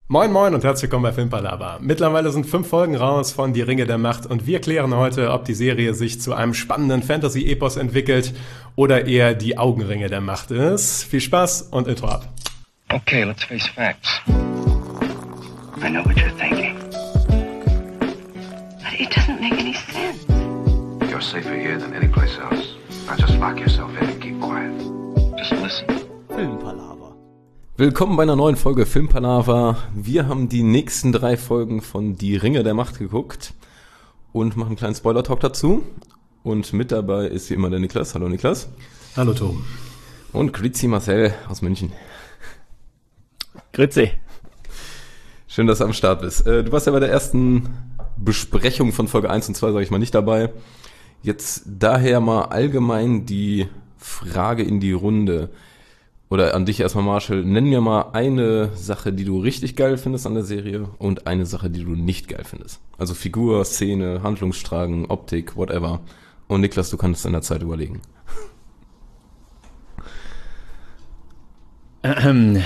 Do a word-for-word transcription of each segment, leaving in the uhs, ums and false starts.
Moin moin und herzlich willkommen bei Filmpalava. Mittlerweile sind fünf Folgen raus von Die Ringe der Macht und wir klären heute, ob die Serie sich zu einem spannenden Fantasy-Epos entwickelt oder eher die Augenringe der Macht ist. Viel Spaß und Intro ab. Okay, let's face facts. I know what you're thinking. But it doesn't make any sense. You're safer here than any place else. Now just lock yourself in and keep quiet. Just listen. Filmpalava. Willkommen bei einer neuen Folge Filmpalava. Wir haben die nächsten drei Folgen von Die Ringe der Macht geguckt und machen einen kleinen Spoiler-Talk dazu. Und mit dabei ist wie immer der Niklas. Hallo Niklas. Hallo Tom. Und Grüezi Marcel aus München. Grüezi. Schön, dass du am Start bist. Du warst ja bei der ersten Besprechung von Folge eins und zwei, sage ich mal, nicht dabei. Jetzt daher mal allgemein die Frage in die Runde. Oder an dich erstmal, Marshall. Nenn mir mal eine Sache, die du richtig geil findest an der Serie und eine Sache, die du nicht geil findest. Also Figur, Szene, Handlungsstrang, Optik, whatever. Und Niklas, du kannst in der Zeit überlegen. Ähm,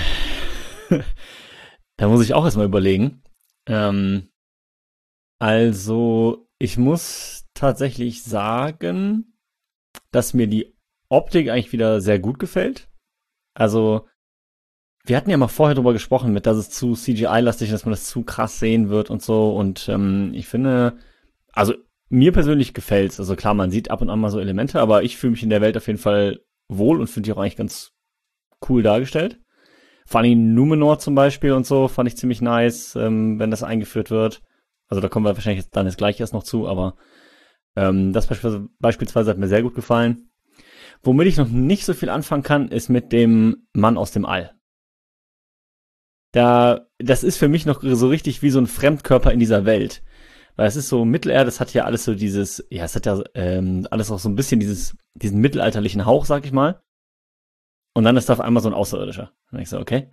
da muss ich auch erstmal überlegen. Ähm, also, ich muss tatsächlich sagen, dass mir die Optik eigentlich wieder sehr gut gefällt. Also, wir hatten ja mal vorher drüber gesprochen, mit, dass es zu C G I-lastig ist, dass man das zu krass sehen wird und so. Und ähm, ich finde, also mir persönlich gefällt's. Also klar, man sieht ab und an mal so Elemente, aber ich fühle mich in der Welt auf jeden Fall wohl und finde die auch eigentlich ganz cool dargestellt. Vor allem Numenor zum Beispiel und so fand ich ziemlich nice, ähm, wenn das eingeführt wird. Also da kommen wir wahrscheinlich jetzt dann jetzt gleich erst noch zu, aber ähm, das beispielsweise, beispielsweise hat mir sehr gut gefallen. Womit ich noch nicht so viel anfangen kann, ist mit dem Mann aus dem All. Da, das ist für mich noch so richtig wie so ein Fremdkörper in dieser Welt. Weil es ist so Mittelerde, das hat ja alles so dieses, ja, es hat ja ähm, alles auch so ein bisschen dieses, diesen mittelalterlichen Hauch, sag ich mal. Und dann ist da auf einmal so ein Außerirdischer. Und ich so, okay.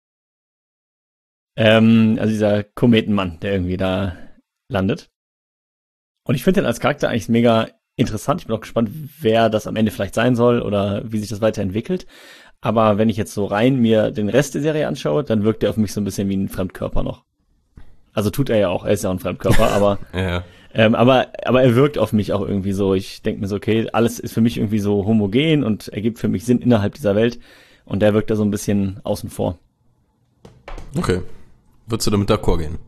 ähm, also dieser Kometenmann, der irgendwie da landet. Und ich finde den als Charakter eigentlich mega interessant. Ich bin auch gespannt, wer das am Ende vielleicht sein soll oder wie sich das weiterentwickelt. Aber wenn ich jetzt so rein mir den Rest der Serie anschaue, dann wirkt er auf mich so ein bisschen wie ein Fremdkörper noch. Also tut er ja auch, er ist ja auch ein Fremdkörper, aber ja. ähm, aber aber er wirkt auf mich auch irgendwie so. Ich denke mir so, okay, alles ist für mich irgendwie so homogen und ergibt für mich Sinn innerhalb dieser Welt. Und der wirkt da so ein bisschen außen vor. Okay. Würdest du damit d'accord gehen?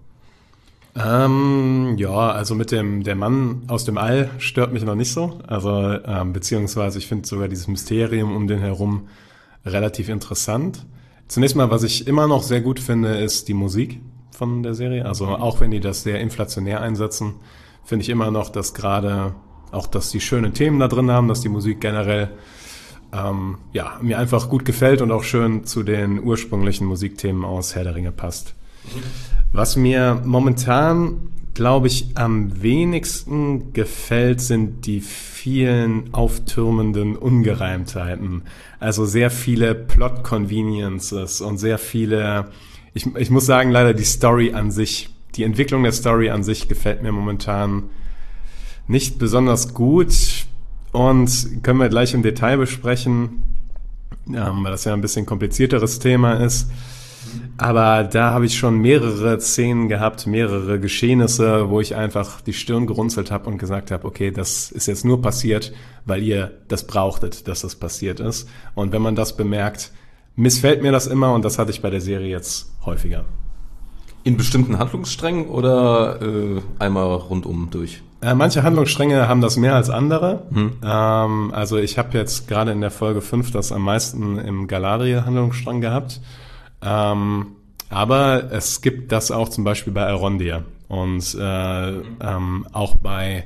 Ähm, ja, also mit dem der Mann aus dem All stört mich noch nicht so. Also ähm, beziehungsweise ich finde sogar dieses Mysterium um den herum relativ interessant. Zunächst mal, was ich immer noch sehr gut finde, ist die Musik von der Serie. Also auch wenn die das sehr inflationär einsetzen, finde ich immer noch, dass gerade auch, dass die schöne Themen da drin haben, dass die Musik generell ähm, ja mir einfach gut gefällt und auch schön zu den ursprünglichen Musikthemen aus Herr der Ringe passt. Was mir momentan, glaube ich, am wenigsten gefällt, sind die vielen auftürmenden Ungereimtheiten. Also sehr viele Plot-Conveniences und sehr viele, ich, ich muss sagen, leider die Story an sich, die Entwicklung der Story an sich gefällt mir momentan nicht besonders gut und können wir gleich im Detail besprechen, ähm, weil das ja ein bisschen komplizierteres Thema ist. Aber da habe ich schon mehrere Szenen gehabt, mehrere Geschehnisse, wo ich einfach die Stirn gerunzelt habe und gesagt habe, okay, das ist jetzt nur passiert, weil ihr das brauchtet, dass das passiert ist. Und wenn man das bemerkt, missfällt mir das immer und das hatte ich bei der Serie jetzt häufiger. In bestimmten Handlungssträngen oder äh, einmal rundum durch? Äh, manche Handlungsstränge haben das mehr als andere. Hm. Ähm, also ich habe jetzt gerade in der Folge fünf das am meisten im Galadriel-Handlungsstrang gehabt. Ähm, aber es gibt das auch zum Beispiel bei Elrondir und äh, ähm, auch bei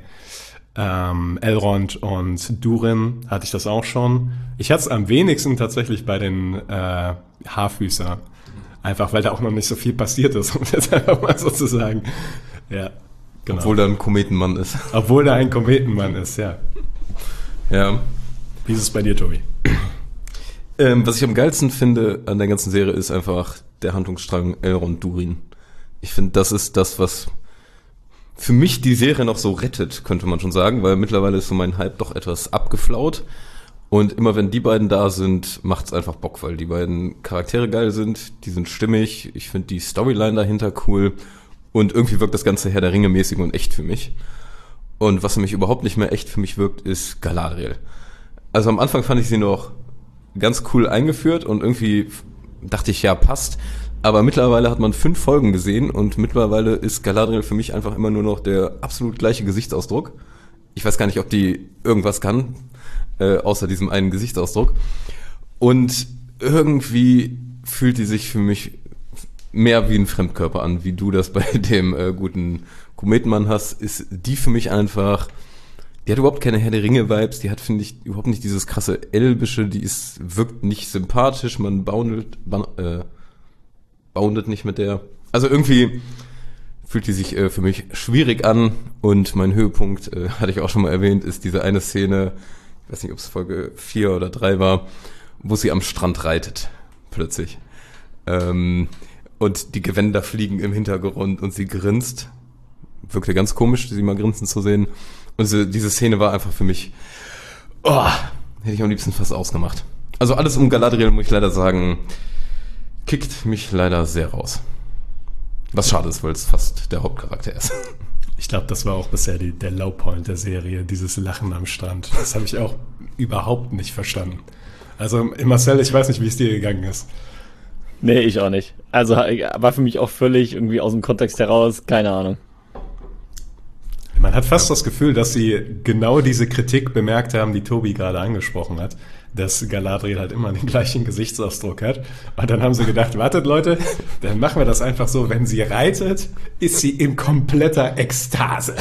ähm, Elrond und Durin hatte ich das auch schon. Ich hatte es am wenigsten tatsächlich bei den äh, Haarfüßer, einfach weil da auch noch nicht so viel passiert ist, um das einfach mal so zu sagen. Ja, genau. Obwohl da ein Kometenmann ist. Obwohl da ein Kometenmann ist, ja. Ja. Wie ist es bei dir, Tobi? Ähm, was ich am geilsten finde an der ganzen Serie ist einfach der Handlungsstrang Elrond Durin. Ich finde, das ist das, was für mich die Serie noch so rettet, könnte man schon sagen, weil mittlerweile ist so mein Hype doch etwas abgeflaut Und immer wenn die beiden da sind, macht's einfach Bock, weil die beiden Charaktere geil sind, die sind stimmig, ich finde die Storyline dahinter cool und irgendwie wirkt das Ganze Herr der Ringe mäßig und echt für mich. Und was nämlich überhaupt nicht mehr echt für mich wirkt, ist Galadriel. Also am Anfang fand ich sie noch ganz cool eingeführt und irgendwie dachte ich, ja, passt. Aber mittlerweile hat man fünf Folgen gesehen und mittlerweile ist Galadriel für mich einfach immer nur noch der absolut gleiche Gesichtsausdruck. Ich weiß gar nicht, ob die irgendwas kann, äh, außer diesem einen Gesichtsausdruck. Und irgendwie fühlt die sich für mich mehr wie ein Fremdkörper an, wie du das bei dem äh, guten Kometenmann hast, ist die für mich einfach, die hat überhaupt keine Herr der Ringe-Vibes, die hat, finde ich, überhaupt nicht dieses krasse Elbische, die ist, wirkt nicht sympathisch, man boundet, äh, boundet nicht mit der, also irgendwie fühlt die sich äh, für mich schwierig an und mein Höhepunkt, äh, hatte ich auch schon mal erwähnt, ist diese eine Szene, ich weiß nicht, ob es Folge vier oder drei war, wo sie am Strand reitet, plötzlich. Ähm, und die Gewänder fliegen im Hintergrund und sie grinst. Wirkte ganz komisch, sie mal grinsen zu sehen. Und so, diese Szene war einfach für mich, oh, hätte ich am liebsten fast ausgemacht. Also alles um Galadriel, muss ich leider sagen, kickt mich leider sehr raus. Was schade ist, weil es fast der Hauptcharakter ist. Ich glaube, das war auch bisher die, der Lowpoint der Serie, dieses Lachen am Strand. Das habe ich auch überhaupt nicht verstanden. Also Marcel, ich weiß nicht, wie es dir gegangen ist. Nee, ich auch nicht. Also war für mich auch völlig irgendwie aus dem Kontext heraus, keine Ahnung. Man hat fast das Gefühl, dass sie genau diese Kritik bemerkt haben, die Tobi gerade angesprochen hat, dass Galadriel halt immer den gleichen Gesichtsausdruck hat. Und dann haben sie gedacht, wartet Leute, dann machen wir das einfach so, wenn sie reitet, ist sie in kompletter Ekstase.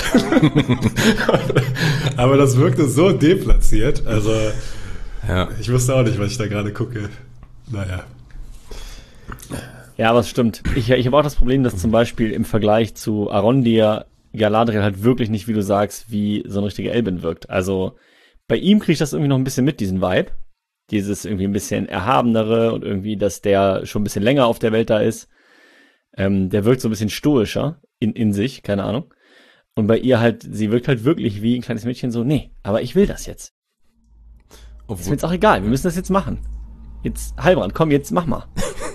Aber das wirkte so deplatziert. Also ja. Ich wusste auch nicht, was ich da gerade gucke. Naja. Ja, aber es stimmt. Ich, ich habe auch das Problem, dass zum Beispiel im Vergleich zu Arondir Galadriel halt wirklich nicht, wie du sagst, wie so eine richtige Elbin wirkt. Also bei ihm kriege ich das irgendwie noch ein bisschen mit, diesen Vibe. Dieses irgendwie ein bisschen erhabenere und irgendwie, dass der schon ein bisschen länger auf der Welt da ist. Ähm, der wirkt so ein bisschen stoischer in, in sich, keine Ahnung. Und bei ihr halt, sie wirkt halt wirklich wie ein kleines Mädchen so, nee, aber ich will das jetzt. Obwohl, ist mir jetzt auch egal, wir müssen das jetzt machen. Jetzt, Heilbrand, komm, jetzt mach mal.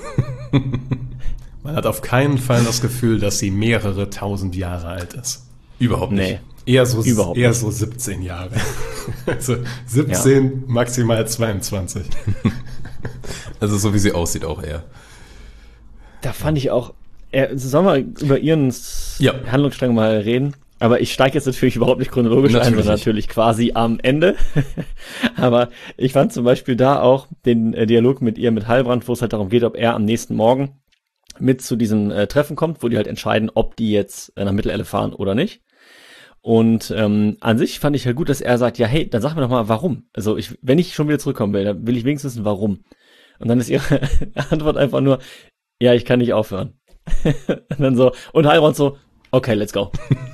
Man hat auf keinen Fall das Gefühl, dass sie mehrere tausend Jahre alt ist. Überhaupt nicht. Nee, eher so, Überhaupt eher nicht. so siebzehn Jahre. Also siebzehn, ja. Maximal zweiundzwanzig. Also so wie sie aussieht auch eher. Da fand ich auch, äh, sollen wir über ihren ja. Handlungsstrang mal reden? Aber ich steige jetzt natürlich überhaupt nicht chronologisch natürlich ein, sondern nicht. Natürlich quasi am Ende. Aber ich fand zum Beispiel da auch den äh, Dialog mit ihr, mit Heilbrand, wo es halt darum geht, ob er am nächsten Morgen mit zu diesem äh, Treffen kommt, wo die halt entscheiden, ob die jetzt äh, nach Mittelerde fahren oder nicht. Und ähm, an sich fand ich halt gut, dass er sagt, ja, hey, dann sag mir doch mal, warum. Also ich, wenn ich schon wieder zurückkommen will, dann will ich wenigstens wissen, warum. Und dann ist ihre Antwort einfach nur, ja, ich kann nicht aufhören. Und dann so, und Heilbrand so, okay, let's go.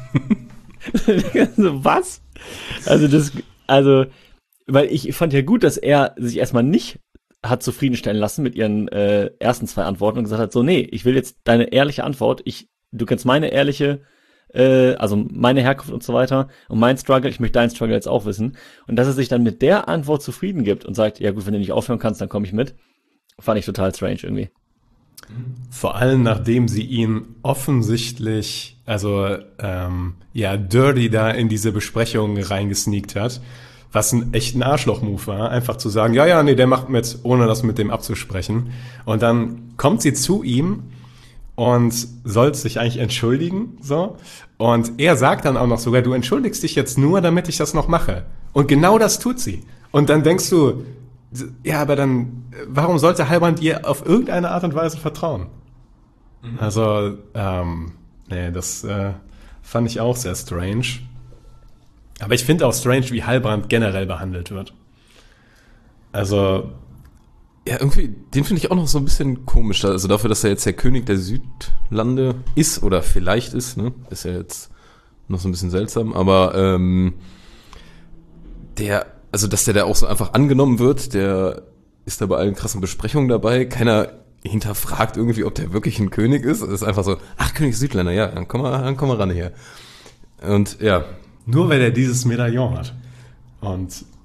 So, was? Also das, also, weil ich fand ja gut, dass er sich erstmal nicht hat zufriedenstellen lassen mit ihren äh, ersten zwei Antworten und gesagt hat, so, nee, ich will jetzt deine ehrliche Antwort, ich, du kennst meine ehrliche, äh, also meine Herkunft und so weiter und mein Struggle, ich möchte deinen Struggle jetzt auch wissen. Und dass er sich dann mit der Antwort zufrieden gibt und sagt, ja gut, wenn du nicht aufhören kannst, dann komme ich mit, fand ich total strange irgendwie. Vor allem, nachdem sie ihn offensichtlich, also ähm, ja, dirty da in diese Besprechung reingesneakt hat, was ein echt ein Arschloch-Move war, einfach zu sagen, ja, ja, nee, der macht mit, ohne das mit dem abzusprechen. Und dann kommt sie zu ihm und soll sich eigentlich entschuldigen, so. Und er sagt dann auch noch sogar, du entschuldigst dich jetzt nur, damit ich das noch mache. Und genau das tut sie. Und dann denkst du, ja, aber dann, warum sollte Heilbrand ihr auf irgendeine Art und Weise vertrauen? Mhm. Also, ähm, nee, das äh, fand ich auch sehr strange. Aber ich finde auch strange, wie Heilbrand generell behandelt wird. Also, ja, irgendwie, den finde ich auch noch so ein bisschen komisch. Also dafür, dass er jetzt der König der Südlande ist oder vielleicht ist, ne, ist ja jetzt noch so ein bisschen seltsam. Aber ähm, der, also dass der da auch so einfach angenommen wird, der ist da bei allen krassen Besprechungen dabei. Keiner hinterfragt irgendwie, ob der wirklich ein König ist. Es ist einfach so, ach, König der Südländer, ja, dann komm mal, dann komm mal ran hier. Und ja. Nur weil er dieses Medaillon hat. Und,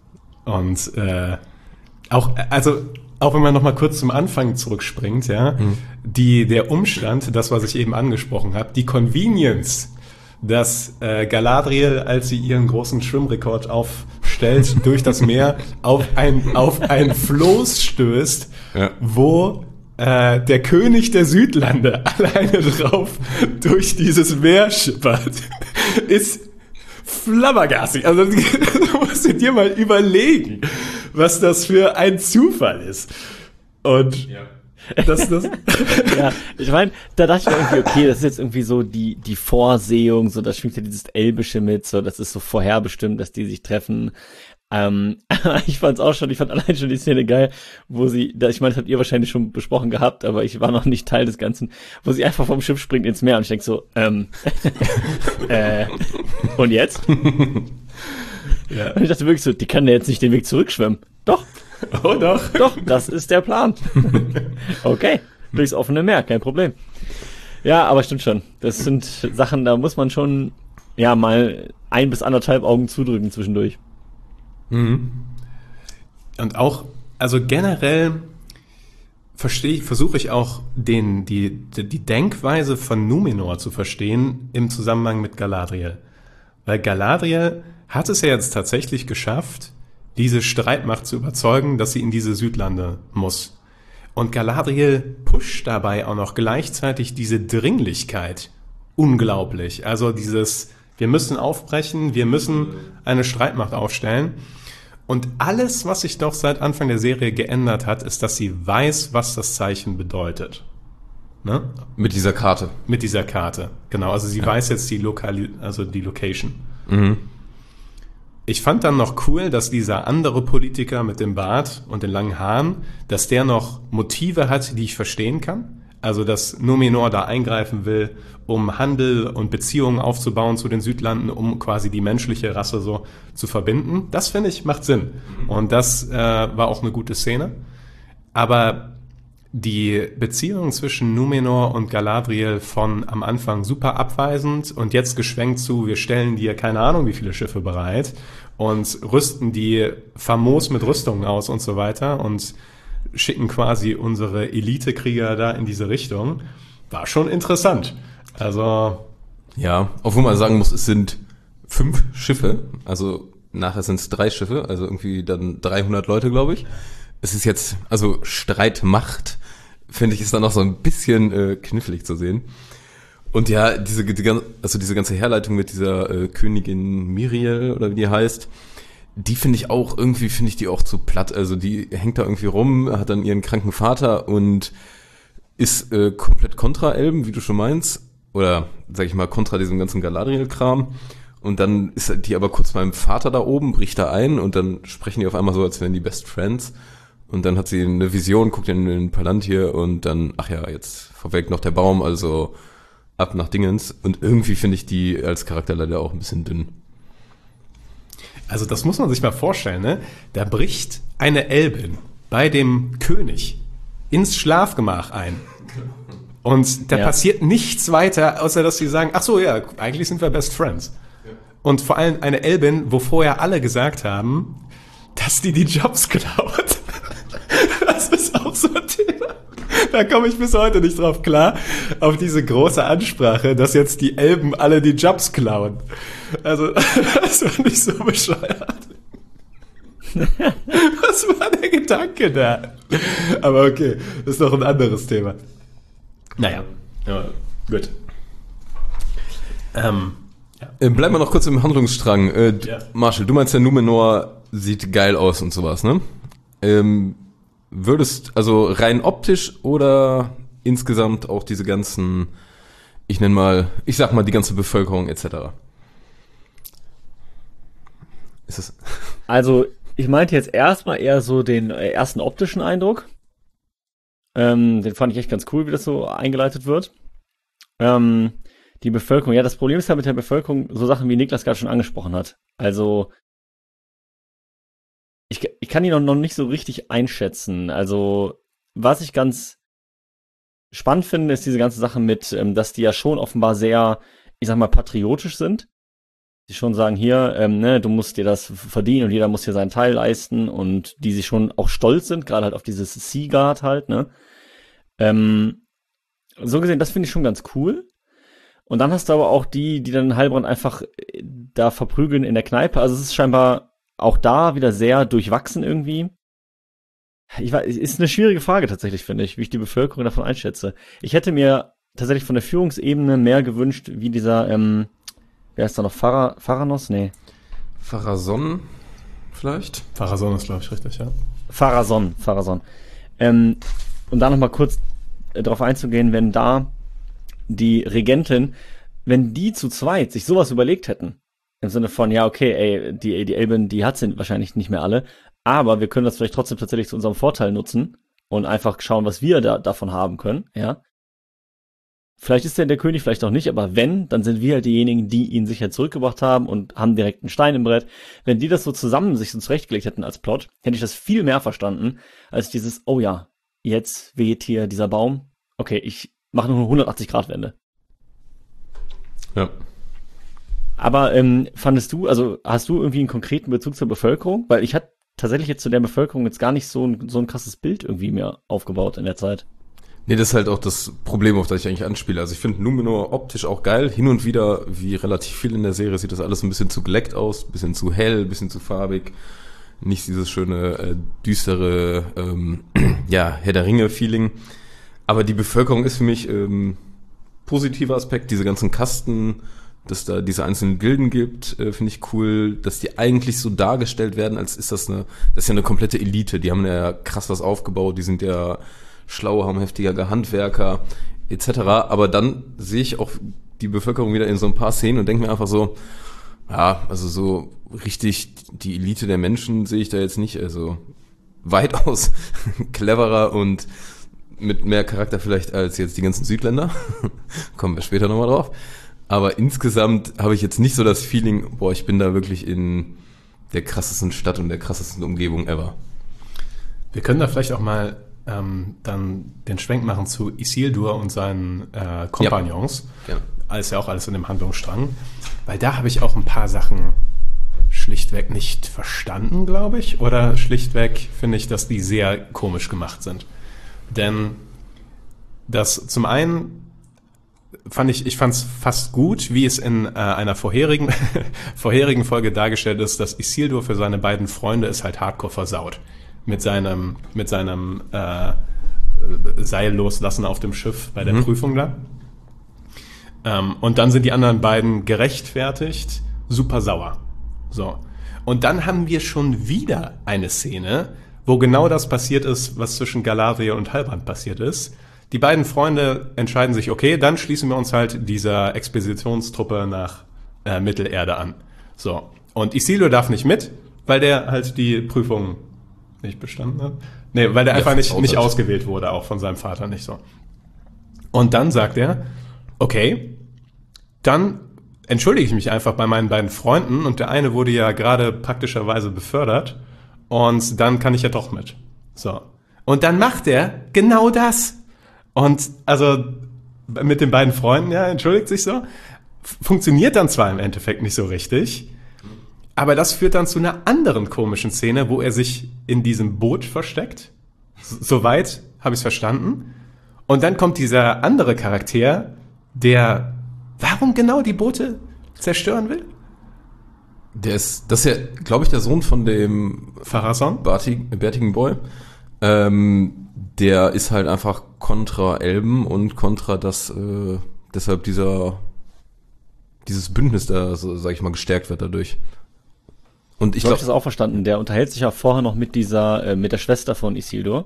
Und äh, auch, also auch wenn man noch mal kurz zum Anfang zurückspringt, ja, mhm. die der Umstand, das was ich eben angesprochen habe, die Convenience, dass äh, Galadriel, als sie ihren großen Schwimmrekord aufstellt, durch das Meer auf ein auf ein Floß stößt, ja. wo äh, der König der Südlande alleine drauf durch dieses Meer schippert, ist flabbergastig. Also du musst dir mal überlegen, was das für ein Zufall ist. Und ja. das, das ja, ich meine, da dachte ich mir irgendwie, okay, das ist jetzt irgendwie so die die Vorsehung, so da schwingt ja dieses Elbische mit, so das ist so vorherbestimmt, dass die sich treffen. Ähm, ich fand's auch schon, ich fand allein schon die Szene geil, wo sie, da, ich meine, das habt ihr wahrscheinlich schon besprochen gehabt, aber ich war noch nicht Teil des Ganzen, wo sie einfach vom Schiff springt ins Meer und ich denk so, ähm, äh, und jetzt? Ja. Und ich dachte wirklich so, die kann ja jetzt nicht den Weg zurückschwimmen. Doch. Oh doch. Doch, das ist der Plan. Okay, durchs offene Meer, kein Problem. Ja, aber stimmt schon. Das sind Sachen, da muss man schon, ja, mal ein bis anderthalb Augen zudrücken zwischendurch. Mhm. Und auch, also generell verstehe ich, versuche ich auch den, die, die Denkweise von Numenor zu verstehen im Zusammenhang mit Galadriel. Weil Galadriel hat es ja jetzt tatsächlich geschafft, diese Streitmacht zu überzeugen, dass sie in diese Südlande muss. Und Galadriel pusht dabei auch noch gleichzeitig diese Dringlichkeit unglaublich. Also dieses, wir müssen aufbrechen, wir müssen eine Streitmacht aufstellen. Und alles, was sich doch seit Anfang der Serie geändert hat, ist, dass sie weiß, was das Zeichen bedeutet. Ne? Mit dieser Karte. Mit dieser Karte, genau. Also sie ja. weiß jetzt die Lokali- also die Location. Mhm. Ich fand dann noch cool, dass dieser andere Politiker mit dem Bart und den langen Haaren, dass der noch Motive hat, die ich verstehen kann. Also, dass Numenor da eingreifen will, um Handel und Beziehungen aufzubauen zu den Südlanden, um quasi die menschliche Rasse so zu verbinden. Das, finde ich, macht Sinn. Und das äh, war auch eine gute Szene. Aber die Beziehung zwischen Numenor und Galadriel von am Anfang super abweisend und jetzt geschwenkt zu, wir stellen dir keine Ahnung wie viele Schiffe bereit und rüsten die famos mit Rüstungen aus und so weiter und schicken quasi unsere Elitekrieger da in diese Richtung, war schon interessant. Also ja, obwohl man sagen muss, es sind fünf Schiffe, also nachher sind es drei Schiffe, also irgendwie dann dreihundert Leute, glaube ich. Es ist jetzt, also Streitmacht, finde ich, ist dann auch so ein bisschen äh, knifflig zu sehen. Und ja, diese, die, also diese ganze Herleitung mit dieser äh, Königin Miriel oder wie die heißt, die finde ich auch, irgendwie finde ich die auch zu platt. Also die hängt da irgendwie rum, hat dann ihren kranken Vater und ist äh, komplett kontra Elben, wie du schon meinst. Oder, sag ich mal, kontra diesem ganzen Galadriel-Kram. Und dann ist die aber kurz beim Vater da oben, bricht da ein und dann sprechen die auf einmal so, als wären die Best Friends. Und dann hat sie eine Vision, guckt in den Palantir und dann, ach ja, jetzt vorweg noch der Baum, also ab nach Dingens. Und irgendwie finde ich die als Charakter leider auch ein bisschen dünn. Also das muss man sich mal vorstellen, ne? Da bricht eine Elbin bei dem König ins Schlafgemach ein. Und da ja. passiert nichts weiter, außer dass sie sagen, ach so, ja, eigentlich sind wir Best Friends. Ja. Und vor allem eine Elbin, wo vorher alle gesagt haben, dass die die Jobs klaut. Das ist auch so ein Thema. Da komme ich bis heute nicht drauf klar, auf diese große Ansprache, dass jetzt die Elben alle die Jobs klauen. Also, das war nicht so bescheuert. Was war der Gedanke da? Aber okay, das ist noch ein anderes Thema. Naja, ja, gut. Ähm, ja. Äh, bleiben wir noch kurz im Handlungsstrang. Äh, ja. Marshall, du meinst ja, Numenor sieht geil aus und sowas, ne? Ähm, würdest, also rein optisch oder insgesamt auch diese ganzen, ich nenne mal, ich sag mal die ganze Bevölkerung et cetera? Ist es? Also, ich meinte jetzt erstmal eher so den ersten optischen Eindruck. Ähm, den fand ich echt ganz cool, wie das so eingeleitet wird. Ähm, die Bevölkerung, ja, das Problem ist ja mit der Bevölkerung so Sachen, wie Niklas gerade schon angesprochen hat. Also, ich, ich kann die noch, noch nicht so richtig einschätzen. Also, was ich ganz spannend finde, ist diese ganze Sache mit, ähm, dass die ja schon offenbar sehr, ich sag mal, patriotisch sind. Die schon sagen, hier, ähm, ne, du musst dir das verdienen und jeder muss hier seinen Teil leisten und die sich schon auch stolz sind, gerade halt auf dieses Sea-Guard halt, ne. Ähm, so gesehen, das finde ich schon ganz cool. Und dann hast du aber auch die, die dann Heilbrand einfach da verprügeln in der Kneipe. Also es ist scheinbar auch da wieder sehr durchwachsen irgendwie. Ich weiß, ist eine schwierige Frage tatsächlich, finde ich, wie ich die Bevölkerung davon einschätze. Ich hätte mir tatsächlich von der Führungsebene mehr gewünscht, wie dieser, ähm, wer ist da noch, Phara, Pharanos? Nee. Pharason vielleicht? Pharason ist, glaube ich, richtig, ja. Pharason, Pharason. Ähm, und da nochmal kurz äh, darauf einzugehen, wenn da die Regentin, wenn die zu zweit sich sowas überlegt hätten, im Sinne von, ja, okay, ey, die, die Elben, die hat sie wahrscheinlich nicht mehr alle, aber wir können das vielleicht trotzdem tatsächlich zu unserem Vorteil nutzen und einfach schauen, was wir da davon haben können, ja. Vielleicht ist der der König, vielleicht auch nicht, aber wenn, dann sind wir halt diejenigen, die ihn sicher zurückgebracht haben und haben direkt einen Stein im Brett. Wenn die das so zusammen sich so zurechtgelegt hätten als Plot, hätte ich das viel mehr verstanden, als dieses, oh ja, jetzt weht hier dieser Baum, okay, ich mache nur eine hundertachtzig Grad Wende. Ja. Aber ähm, fandest du, also hast du irgendwie einen konkreten Bezug zur Bevölkerung? Weil ich hatte tatsächlich jetzt zu der Bevölkerung jetzt gar nicht so ein, so ein krasses Bild irgendwie mehr aufgebaut in der Zeit. Nee, das ist halt auch das Problem, auf das ich eigentlich anspiele. Also ich finde Numenor optisch auch geil. Hin und wieder, wie relativ viel in der Serie, sieht das alles ein bisschen zu geleckt aus, ein bisschen zu hell, ein bisschen zu farbig. Nicht dieses schöne, äh, düstere, ähm, ja, Herr der Ringe-Feeling. Aber die Bevölkerung ist für mich ähm, positiver Aspekt. Diese ganzen Kasten, dass da diese einzelnen Gilden gibt, äh, finde ich cool. Dass die eigentlich so dargestellt werden, als ist das eine, das ist ja eine komplette Elite. Die haben ja krass was aufgebaut. Die sind ja schlau, haben heftige Handwerker et cetera. Aber dann sehe ich auch die Bevölkerung wieder in so ein paar Szenen und denke mir einfach so, ja, also so richtig die Elite der Menschen sehe ich da jetzt nicht. Also weitaus cleverer und mit mehr Charakter vielleicht als jetzt die ganzen Südländer. Kommen wir später nochmal drauf. Aber insgesamt habe ich jetzt nicht so das Feeling, boah, ich bin da wirklich in der krassesten Stadt und der krassesten Umgebung ever. Wir können da vielleicht auch mal ähm, dann den Schwenk machen zu Isildur und seinen äh, Kompagnons. Ja. Alles ja auch alles in dem Handlungsstrang. Weil da habe ich auch ein paar Sachen schlichtweg nicht verstanden, glaube ich. Oder schlichtweg finde ich, dass die sehr komisch gemacht sind. Denn das zum einen fand ich, ich fand es fast gut, wie es in äh, einer vorherigen, vorherigen Folge dargestellt ist, dass Isildur für seine beiden Freunde ist halt hardcore versaut. Mit seinem, mit seinem äh, Seil loslassen auf dem Schiff bei der mhm. Prüfung da. Ähm, und dann sind die anderen beiden gerechtfertigt, super sauer. So. Und dann haben wir schon wieder eine Szene, wo genau das passiert ist, was zwischen Galadriel und Halbrand passiert ist. Die beiden Freunde entscheiden sich, okay, dann schließen wir uns halt dieser Expeditionstruppe nach äh, Mittelerde an. So. Und Isildur darf nicht mit, weil der halt die Prüfung nicht bestanden hat. Nee, weil der ja, einfach nicht, nicht ausgewählt wurde, auch von seinem Vater nicht so. Und dann sagt er, okay, dann entschuldige ich mich einfach bei meinen beiden Freunden und der eine wurde ja gerade praktischerweise befördert und dann kann ich ja doch mit. So. Und dann macht er genau das. Und also mit den beiden Freunden, ja, entschuldigt sich so, funktioniert dann zwar im Endeffekt nicht so richtig, aber das führt dann zu einer anderen komischen Szene, wo er sich in diesem Boot versteckt. Soweit habe ich es verstanden. Und dann kommt dieser andere Charakter, der warum genau die Boote zerstören will? Der ist, das ist ja, glaube ich, der Sohn von dem Pharason? Bärtig, bärtigen Boy. Ähm, der ist halt einfach kontra Elben und kontra das, äh, deshalb dieser, dieses Bündnis da, so, sag ich mal, gestärkt wird dadurch. Und ich so glaube, habe ich das auch verstanden. Der unterhält sich ja vorher noch mit dieser, äh, mit der Schwester von Isildur.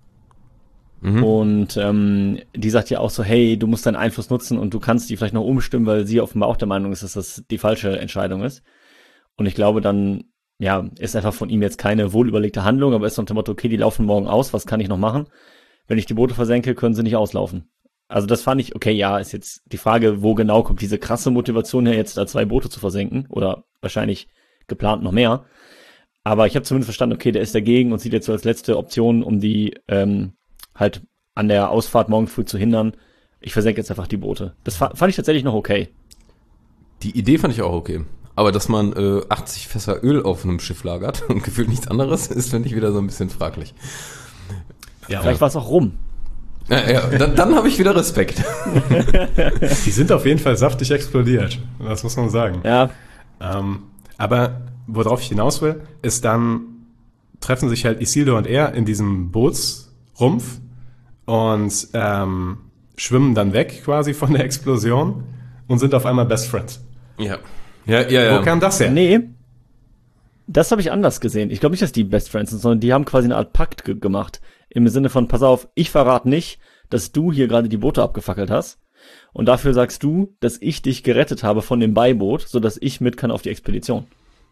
Mhm. Und ähm, die sagt ja auch so, hey, du musst deinen Einfluss nutzen und du kannst die vielleicht noch umstimmen, weil sie offenbar auch der Meinung ist, dass das die falsche Entscheidung ist. Und ich glaube dann, ja, ist einfach von ihm jetzt keine wohlüberlegte Handlung, aber ist unter dem Motto, okay, die laufen morgen aus, was kann ich noch machen? Wenn ich die Boote versenke, können sie nicht auslaufen. Also das fand ich, okay, ja, ist jetzt die Frage, wo genau kommt diese krasse Motivation her, jetzt da zwei Boote zu versenken oder wahrscheinlich geplant noch mehr. Aber ich habe zumindest verstanden, okay, der ist dagegen und sieht jetzt so als letzte Option, um die ähm, halt an der Ausfahrt morgen früh zu hindern. Ich versenke jetzt einfach die Boote. Das fa- fand ich tatsächlich noch okay. Die Idee fand ich auch okay. Aber dass man äh, achtzig Fässer Öl auf einem Schiff lagert und gefühlt nichts anderes, ist, finde ich, wieder so ein bisschen fraglich. Ja, Vielleicht war es auch rum. Ja, ja, dann dann habe ich wieder Respekt. die sind auf jeden Fall saftig explodiert. Das muss man sagen. Ja, Ähm, aber worauf ich hinaus will, ist dann treffen sich halt Isildur und er in diesem Bootsrumpf und ähm, schwimmen dann weg quasi von der Explosion und sind auf einmal Best Friends. Ja. Ja, ja, ja. Wo kam das her? nee. Das habe ich anders gesehen. Ich glaube nicht, dass die Best Friends sind, sondern die haben quasi eine Art Pakt ge- gemacht. Im Sinne von, pass auf, ich verrate nicht, dass du hier gerade die Boote abgefackelt hast. Und dafür sagst du, dass ich dich gerettet habe von dem Beiboot, sodass ich mit kann auf die Expedition.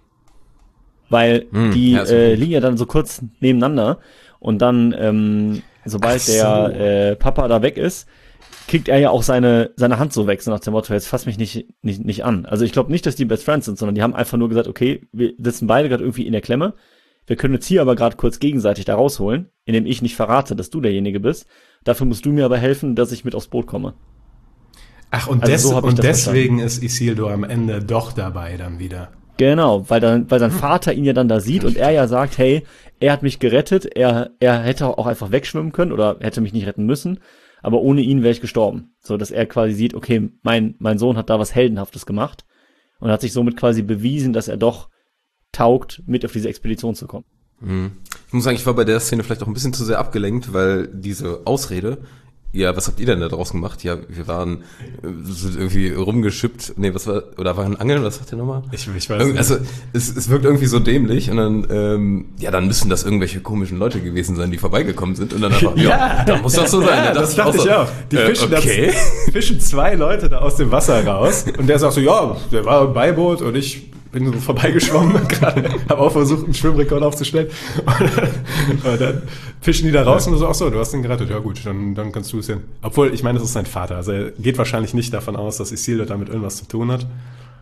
Weil Hm, die ja, so äh, gut. liegen ja dann so kurz nebeneinander. Und dann, ähm, sobald Ach so. der äh, Papa da weg ist, kriegt er ja auch seine seine Hand so weg, so nach dem Motto, jetzt fass mich nicht nicht nicht an. Also ich glaube nicht, dass die Best Friends sind, sondern die haben einfach nur gesagt, okay, wir sitzen beide gerade irgendwie in der Klemme. Wir können uns hier aber gerade kurz gegenseitig da rausholen, indem ich nicht verrate, dass du derjenige bist. Dafür musst du mir aber helfen, dass ich mit aufs Boot komme. Ach, und, Also des, so hab ich und das deswegen ist Isildur am Ende doch dabei dann wieder. Genau, weil dann, weil sein Vater ihn ja dann da sieht und er ja sagt, hey, er hat mich gerettet, er, er hätte auch einfach wegschwimmen können oder hätte mich nicht retten müssen, aber ohne ihn wäre ich gestorben. So, dass er quasi sieht, okay, mein, mein Sohn hat da was Heldenhaftes gemacht und hat sich somit quasi bewiesen, dass er doch taugt, mit auf diese Expedition zu kommen. Ich muss sagen, ich war bei der Szene vielleicht auch ein bisschen zu sehr abgelenkt, weil diese Ausrede, ja, was habt ihr denn da draus gemacht? Ja, wir waren äh, sind irgendwie rumgeschippt, nee, was war, oder waren Angeln, was sagt ihr nochmal? Ich, ich weiß Irg- nicht. Also es, es wirkt irgendwie so dämlich und dann, ähm, ja, dann müssen das irgendwelche komischen Leute gewesen sein, die vorbeigekommen sind und dann einfach, ja, da muss das so sein. Ja, Da das dachte so, ich auch. Die äh, fischen, okay. das, fischen zwei Leute da aus dem Wasser raus und der sagt so, ja, der war im Beiboot und ich bin so vorbeigeschwommen gerade, habe auch versucht, einen Schwimmrekord aufzustellen und dann, und dann fischen die da raus und so, ach so, du hast den gerettet, ja gut, dann, dann kannst du es hin. Obwohl, ich meine, das ist sein Vater, also er geht wahrscheinlich nicht davon aus, dass Isildur damit irgendwas zu tun hat,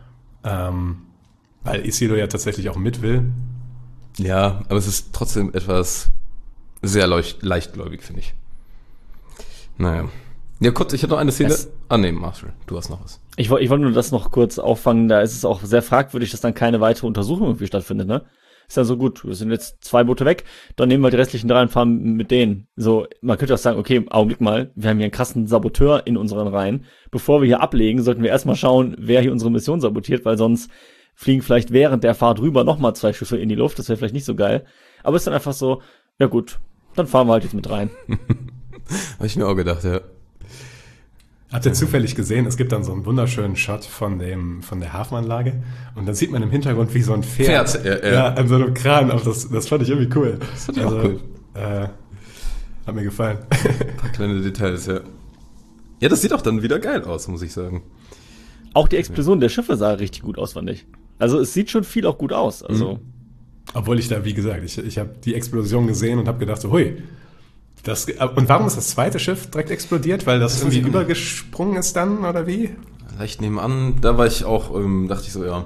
ähm, weil Isildur ja tatsächlich auch mit will. Ja, aber es ist trotzdem etwas sehr leucht, leichtgläubig, finde ich. Naja. Ja, kurz, ich hätte noch eine Szene. Das- ah, nee, Marshall, du hast noch was. Ich wollte ich wollte nur das noch kurz auffangen, da ist es auch sehr fragwürdig, dass dann keine weitere Untersuchung irgendwie stattfindet, ne? Ist dann so gut, wir sind jetzt zwei Boote weg, dann nehmen wir die restlichen drei und fahren mit denen. So, man könnte auch sagen, okay, Augenblick mal, wir haben hier einen krassen Saboteur in unseren Reihen. Bevor wir hier ablegen, sollten wir erstmal schauen, wer hier unsere Mission sabotiert, weil sonst fliegen vielleicht während der Fahrt rüber nochmal zwei Schiffe in die Luft, das wäre vielleicht nicht so geil. Aber es ist dann einfach so, ja gut, dann fahren wir halt jetzt mit rein. Habe ich mir auch gedacht, ja. Habt ihr zufällig gesehen, es gibt dann so einen wunderschönen Shot von dem von der Hafenanlage und dann sieht man im Hintergrund wie so ein Pferd, Pferd, ja, ja. ja, an so einem Kran, aber das, das fand ich irgendwie cool. Das fand ich auch cool. Äh, hat mir gefallen. Ein paar kleine Details, ja. Ja, das sieht auch dann wieder geil aus, muss ich sagen. Auch die Explosion der Schiffe sah richtig gut aus, fand ich. Also es sieht schon viel auch gut aus, also... Obwohl ich da, wie gesagt, ich, ich habe die Explosion gesehen und habe gedacht, so, hui. Das, und warum ist das zweite Schiff direkt explodiert? Weil das, Das weiß irgendwie ich auch nicht. übergesprungen ist dann, oder wie? Leicht nebenan, da war ich auch, ähm, dachte ich so, ja.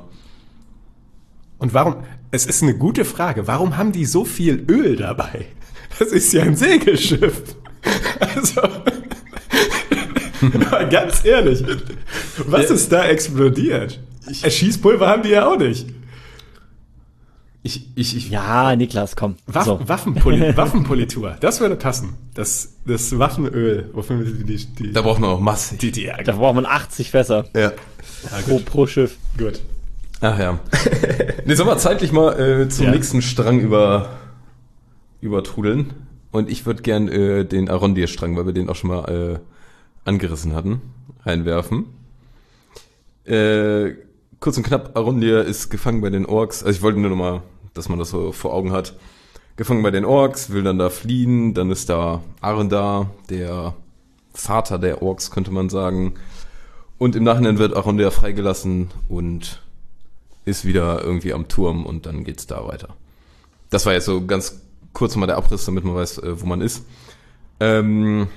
Und warum, es ist eine gute Frage, warum haben die so viel Öl dabei? Das ist ja ein Segelschiff. Also, mal ganz ehrlich, was ist da explodiert? Schießpulver haben die ja auch nicht. Ich, ich, ich, Ja, Niklas, komm. Waff, so. Waffenpoli, Waffenpolitur, das würde passen. Das, das Waffenöl, wofür wir die, die, die, da braucht man auch massig. die, die, Da braucht man achtzig Fässer Ja. pro, pro Schiff. gut. Ach ja. Nee, sollen wir zeitlich mal äh, zum Ja. nächsten Strang über, übertrudeln. Und ich würde gern äh, den Arondir-Strang, weil wir den auch schon mal äh, angerissen hatten, reinwerfen. Äh, kurz und knapp, Arondir ist gefangen bei den Orks. Also ich wollte nur noch mal, dass man das so vor Augen hat. Gefangen bei den Orks, will dann da fliehen. Dann ist da Arendar, der Vater der Orks, könnte man sagen. Und im Nachhinein wird Arondir freigelassen und ist wieder irgendwie am Turm und dann geht's da weiter. Das war jetzt so ganz kurz mal der Abriss, damit man weiß, äh, wo man ist. Ähm,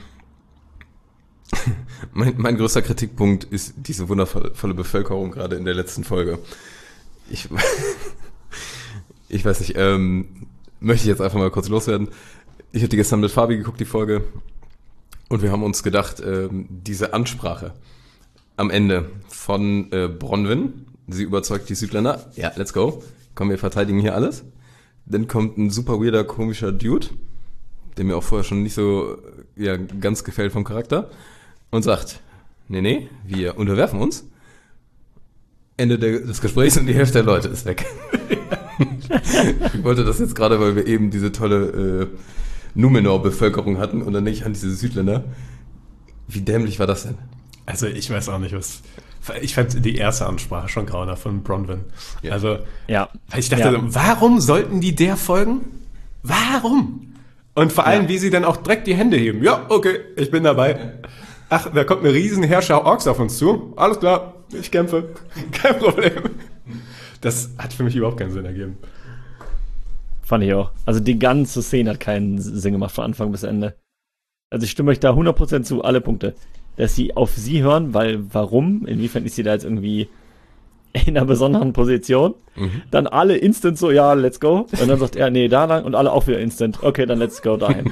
mein, mein größter Kritikpunkt ist diese wundervolle Bevölkerung, gerade in der letzten Folge. Ich, ich weiß nicht, ähm, möchte ich jetzt einfach mal kurz loswerden. Ich habe die gestern mit Fabi geguckt, die Folge, und wir haben uns gedacht, ähm, diese Ansprache am Ende von äh, Bronwyn, Sie überzeugt die Südländer. Ja, let's go. Komm, wir verteidigen hier alles. Dann kommt ein super weirder, komischer Dude, der mir auch vorher schon nicht so ja, ganz gefällt vom Charakter, und sagt, nee, nee, wir unterwerfen uns. Ende der, des Gesprächs und die Hälfte der Leute ist weg. Ich wollte das jetzt gerade, weil wir eben diese tolle äh, Numenor-Bevölkerung hatten und dann nicht an diese Südländer. Wie dämlich war das denn? Also ich weiß auch nicht, was... Ich fand die erste Ansprache schon grauenhaft von Bronwyn. Ja. Also Ja. ich dachte, Ja. warum sollten die der folgen? Warum? Und vor allem, Ja. wie sie dann auch direkt die Hände heben. Ja, okay, ich bin dabei. Ach, da kommt eine riesen Herrscher Orks auf uns zu. Alles klar, ich kämpfe. Kein Problem. Das hat für mich überhaupt keinen Sinn ergeben. Fand ich auch. Also die ganze Szene hat keinen Sinn gemacht von Anfang bis Ende. Also ich stimme euch da hundert Prozent zu, alle Punkte. Dass sie auf sie hören, weil warum? Inwiefern ist sie da jetzt irgendwie in einer besonderen Position? Mhm. Dann alle instant so, ja, let's go. Und dann sagt er, nee, da lang. Und alle auch wieder instant. Okay, dann let's go dahin.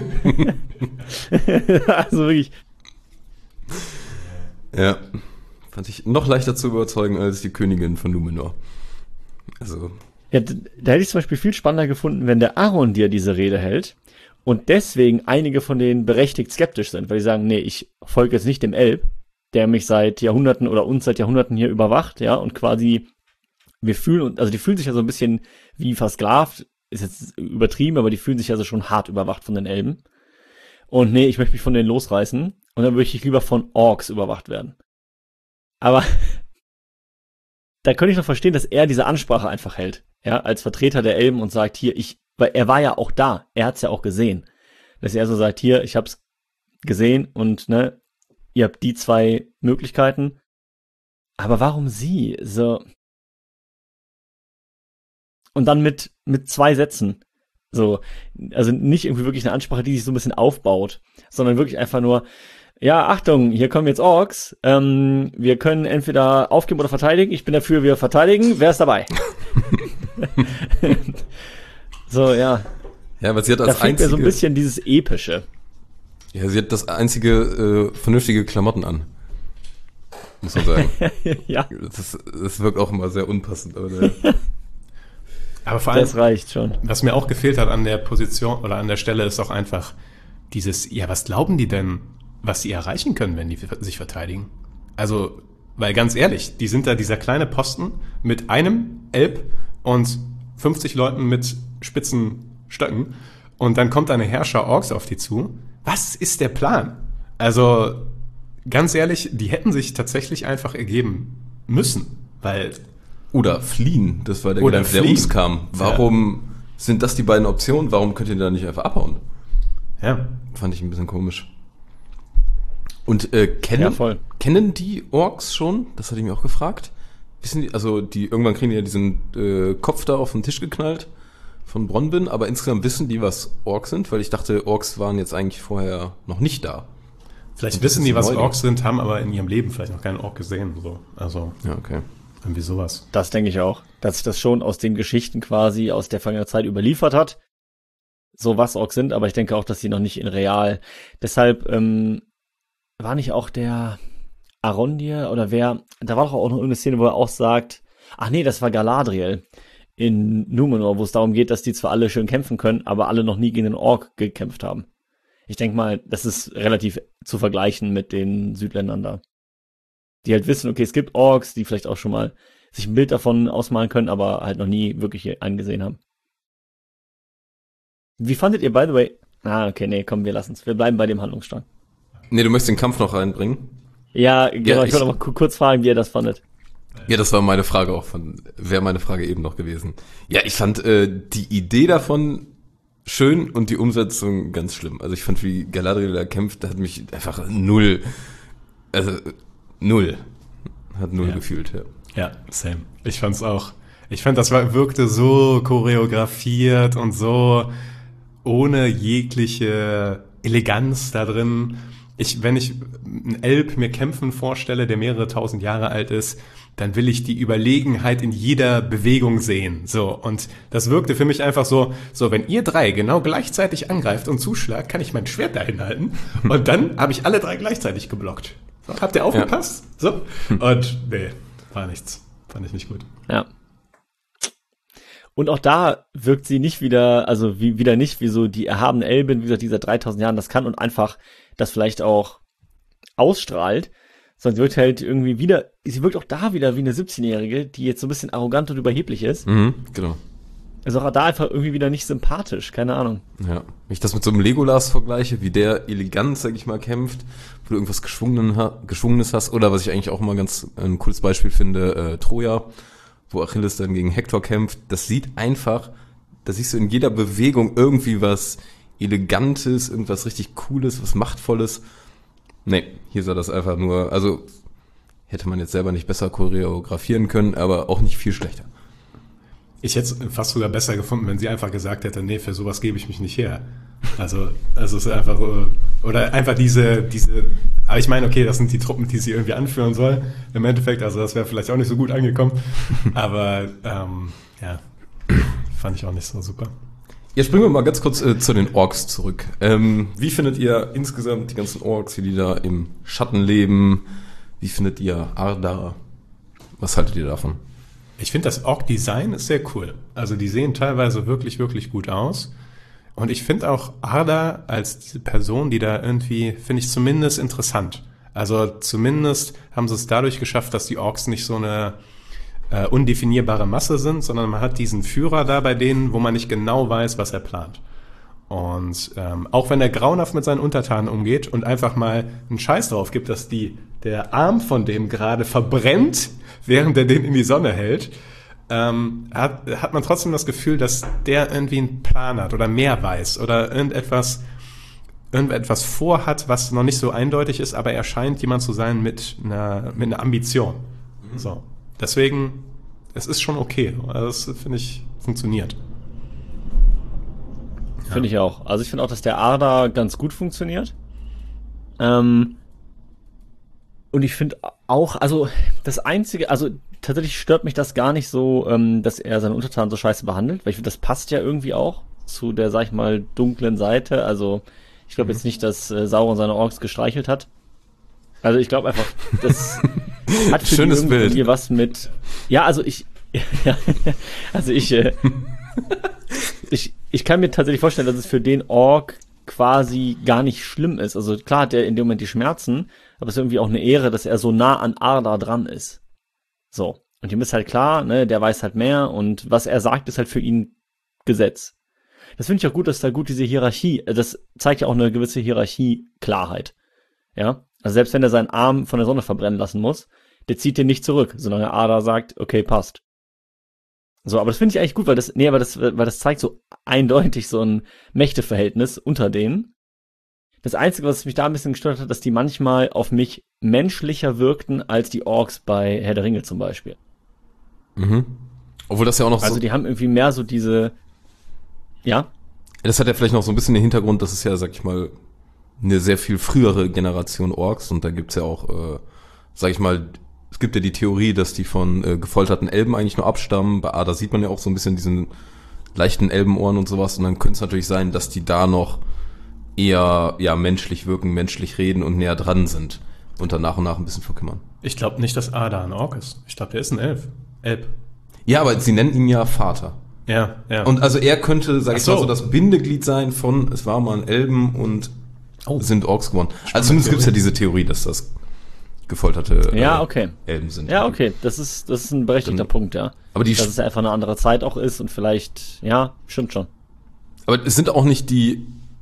Also wirklich. Ja, fand ich noch leichter zu überzeugen als die Königin von Numenor. Also, Ja, d- da hätte ich zum Beispiel viel spannender gefunden, wenn der Arondir diese Rede hält und deswegen einige von denen berechtigt skeptisch sind, weil die sagen, nee, ich folge jetzt nicht dem Elb, der mich seit Jahrhunderten oder uns seit Jahrhunderten hier überwacht, ja, und quasi wir fühlen uns, also die fühlen sich ja so ein bisschen wie versklavt, ist jetzt übertrieben, aber die fühlen sich ja so schon hart überwacht von den Elben. Und nee, ich möchte mich von denen losreißen und dann möchte ich lieber von Orks überwacht werden. Aber da könnte ich noch verstehen, dass er diese Ansprache einfach hält, ja, als Vertreter der Elben und sagt, hier, ich, weil er war ja auch da, er hat's ja auch gesehen, dass er so sagt, hier, ich hab's gesehen und, ne, ihr habt die zwei Möglichkeiten, aber warum sie, so, und dann mit, mit zwei Sätzen, so, also nicht irgendwie wirklich eine Ansprache, die sich so ein bisschen aufbaut, sondern wirklich einfach nur, ja, Achtung, hier kommen jetzt Orks. Ähm, wir können entweder aufgeben oder verteidigen. Ich bin dafür, wir verteidigen. Wer ist dabei? So, ja. ja, aber sie hat Da als fehlt mir einzige, so ein bisschen dieses Epische. ja, sie hat das einzige äh, vernünftige Klamotten an. Muss man sagen. Ja, Das, das wirkt auch immer sehr unpassend. Aber der, Aber vor allem, das reicht schon. was mir auch gefehlt hat an der Position oder an der Stelle, ist auch einfach dieses, ja, was glauben die denn, was sie erreichen können, wenn die sich verteidigen? Also, weil ganz ehrlich, die sind da dieser kleine Posten mit einem Elb und fünfzig Leuten mit spitzen Stöcken und dann kommt eine Herrscher Orks auf die zu. Was ist der Plan? Also, ganz ehrlich, die hätten sich tatsächlich einfach ergeben müssen, weil oder fliehen, das war der Oder Gedanke, der fliehen. uns kam. Warum sind das die beiden Optionen? Warum könnt ihr da nicht einfach abhauen? ja, Fand ich ein bisschen komisch. Und äh, kennen, Ja, voll. kennen die Orks schon? Das hatte ich mir auch gefragt. Wissen die, also die irgendwann kriegen die ja diesen äh, Kopf da auf den Tisch geknallt von Bronwyn, aber insgesamt wissen die, was Orks sind, weil ich dachte, Orks waren jetzt eigentlich vorher noch nicht da. vielleicht Und das wissen ist die, was neu. Orks sind, haben aber in ihrem Leben vielleicht noch keinen Ork gesehen. So. Also, Ja, okay. irgendwie sowas. Das denke ich auch. Dass sich das schon aus den Geschichten quasi aus der vergangenen Zeit überliefert hat. So was Orks sind, aber ich denke auch, dass sie noch nicht in real. Deshalb, ähm, war nicht auch der Arondir oder wer, da war doch auch noch irgendeine Szene, wo er auch sagt, ach nee, das war Galadriel in Numenor, wo es darum geht, dass die zwar alle schön kämpfen können, aber alle noch nie gegen den Ork gekämpft haben. Ich denke mal, das ist relativ zu vergleichen mit den Südländern da. Die halt wissen, okay, es gibt Orks, die vielleicht auch schon mal sich ein Bild davon ausmalen können, aber halt noch nie wirklich angesehen haben. Wie fandet ihr, by the way, ah, okay, nee, komm, wir lassen's. Wir bleiben bei dem Handlungsstrang. Nee, du möchtest den Kampf noch reinbringen? Ja, genau, Ja, ich, ich- wollte aber ku- kurz fragen, wie ihr das fandet. Ja, das war meine Frage auch von, wäre meine Frage eben noch gewesen. Ja, ich fand äh, die Idee davon schön und die Umsetzung ganz schlimm. Also ich fand, wie Galadriel da kämpft, da hat mich einfach null, also äh, null, hat null Ja. gefühlt, ja. Ja, same. Ich fand's auch. Ich fand, das war, wirkte so choreografiert und so ohne jegliche Eleganz da drin. Ich, wenn ich einen Elb mir kämpfen vorstelle, der mehrere tausend Jahre alt ist, dann will ich die Überlegenheit in jeder Bewegung sehen. So. Und das wirkte für mich einfach so, so, wenn ihr drei genau gleichzeitig angreift und zuschlagt, kann ich mein Schwert dahin halten. Und dann habe ich alle drei gleichzeitig geblockt. So, habt ihr aufgepasst? So. Und nee, war nichts. Fand ich nicht gut. Ja. Und auch da wirkt sie nicht wieder, also wie, wieder nicht wie so die erhabene Elbin, wie gesagt, dieser dreitausend Jahren das kann und einfach das vielleicht auch ausstrahlt, sondern sie wirkt halt irgendwie wieder, sie wirkt auch da wieder wie eine siebzehnjährige, die jetzt so ein bisschen arrogant und überheblich ist. Mhm, genau. Also auch da einfach irgendwie wieder nicht sympathisch, keine Ahnung. Ja, wenn ich das mit so einem Legolas vergleiche, wie der elegant, sag ich mal, kämpft, wo du irgendwas Geschwungenen ha- Geschwungenes hast, oder was ich eigentlich auch immer ganz ein cooles Beispiel finde, äh, Troja, wo Achilles dann gegen Hektor kämpft, das sieht einfach, da siehst du in jeder Bewegung irgendwie was Elegantes, irgendwas richtig Cooles, was Machtvolles. Nee, hier sah das einfach nur, also hätte man jetzt selber nicht besser choreografieren können, aber auch nicht viel schlechter. Ich hätte es fast sogar besser gefunden, wenn sie einfach gesagt hätte, nee, für sowas gebe ich mich nicht her. Also, also es ist einfach, oder einfach diese, diese, aber ich meine, okay, das sind die Truppen, die sie irgendwie anführen soll, im Endeffekt, also das wäre vielleicht auch nicht so gut angekommen, aber ähm, ja, fand ich auch nicht so super. Jetzt springen wir mal ganz kurz äh, zu den Orks zurück. Ähm, wie findet ihr insgesamt die ganzen Orks, wie die da im Schatten leben? Wie findet ihr Arda? Was haltet ihr davon? Ich finde, das Ork-Design ist sehr cool. Also die sehen teilweise wirklich, wirklich gut aus. Und ich finde auch Arda als diese Person, die da irgendwie, finde ich zumindest interessant. Also zumindest haben sie es dadurch geschafft, dass die Orks nicht so eine äh, undefinierbare Masse sind, sondern man hat diesen Führer da bei denen, wo man nicht genau weiß, was er plant. Und ähm, auch wenn er grauenhaft mit seinen Untertanen umgeht und einfach mal einen Scheiß drauf gibt, dass die der Arm von dem gerade verbrennt, während er den in die Sonne hält, ähm, hat, hat man trotzdem das Gefühl, dass der irgendwie einen Plan hat oder mehr weiß oder irgendetwas, irgendetwas vorhat, was noch nicht so eindeutig ist, aber er scheint jemand zu sein mit einer, mit einer Ambition. Mhm. So. Deswegen, es ist schon okay. Also das, finde ich, funktioniert. Finde ich auch. Also ich finde auch, dass der Arda ganz gut funktioniert. Ähm, und ich finde auch, also das Einzige, also tatsächlich stört mich das gar nicht so, ähm, dass er seine Untertanen so scheiße behandelt, weil ich finde, das passt ja irgendwie auch zu der, sag ich mal, dunklen Seite. Also ich glaube mhm. jetzt nicht, dass äh, Sauron seine Orks gestreichelt hat. Also ich glaube einfach, das hat für Schönes die Bild. irgendwie was mit, ja, also ich, ja, also ich, äh, ich, ich kann mir tatsächlich vorstellen, dass es für den Ork quasi gar nicht schlimm ist. Also klar hat er in dem Moment die Schmerzen, aber es ist irgendwie auch eine Ehre, dass er so nah an Arda dran ist. So. Und ihm ist halt klar, ne, der weiß halt mehr und was er sagt, ist halt für ihn Gesetz. Das finde ich auch gut, dass da gut diese Hierarchie, das zeigt ja auch eine gewisse Hierarchie-Klarheit. Ja. Also selbst wenn er seinen Arm von der Sonne verbrennen lassen muss, der zieht den nicht zurück, solange Arda sagt, okay, passt. So, aber das finde ich eigentlich gut, weil das, nee, aber das, weil das zeigt so eindeutig so ein Mächteverhältnis unter denen. Das Einzige, was mich da ein bisschen gestört hat, dass die manchmal auf mich menschlicher wirkten als die Orks bei Herr der Ringe zum Beispiel. Mhm. Obwohl das ja auch noch Also so... die haben irgendwie mehr so diese, ja? Das hat ja vielleicht noch so ein bisschen den Hintergrund, das ist ja, sag ich mal, eine sehr viel frühere Generation Orks und da gibt's ja auch, äh, sag ich mal, es gibt ja die Theorie, dass die von äh, gefolterten Elben eigentlich nur abstammen. Bei Arda sieht man ja auch so ein bisschen diesen leichten Elbenohren und sowas und dann könnte es natürlich sein, dass die da noch eher ja menschlich wirken, menschlich reden und näher dran sind und dann nach und nach ein bisschen verkümmern. Ich glaube nicht, dass Arda ein Ork ist. Ich glaube, der ist ein Elf. Elb. Ja, aber sie nennen ihn ja Vater. Ja, ja. Und also er könnte, sag Ach ich so. mal, so das Bindeglied sein von, es war mal ein Elben und Oh. sind Orks geworden. Also zumindest gibt's ja diese Theorie, dass das gefolterte äh, Ja, okay. Elben sind. Ja, okay, das ist, das ist ein berechtigter Dann- Punkt, ja. Aber die, Dass es ja einfach eine andere Zeit auch ist und vielleicht, ja, stimmt schon. aber es sind auch nicht die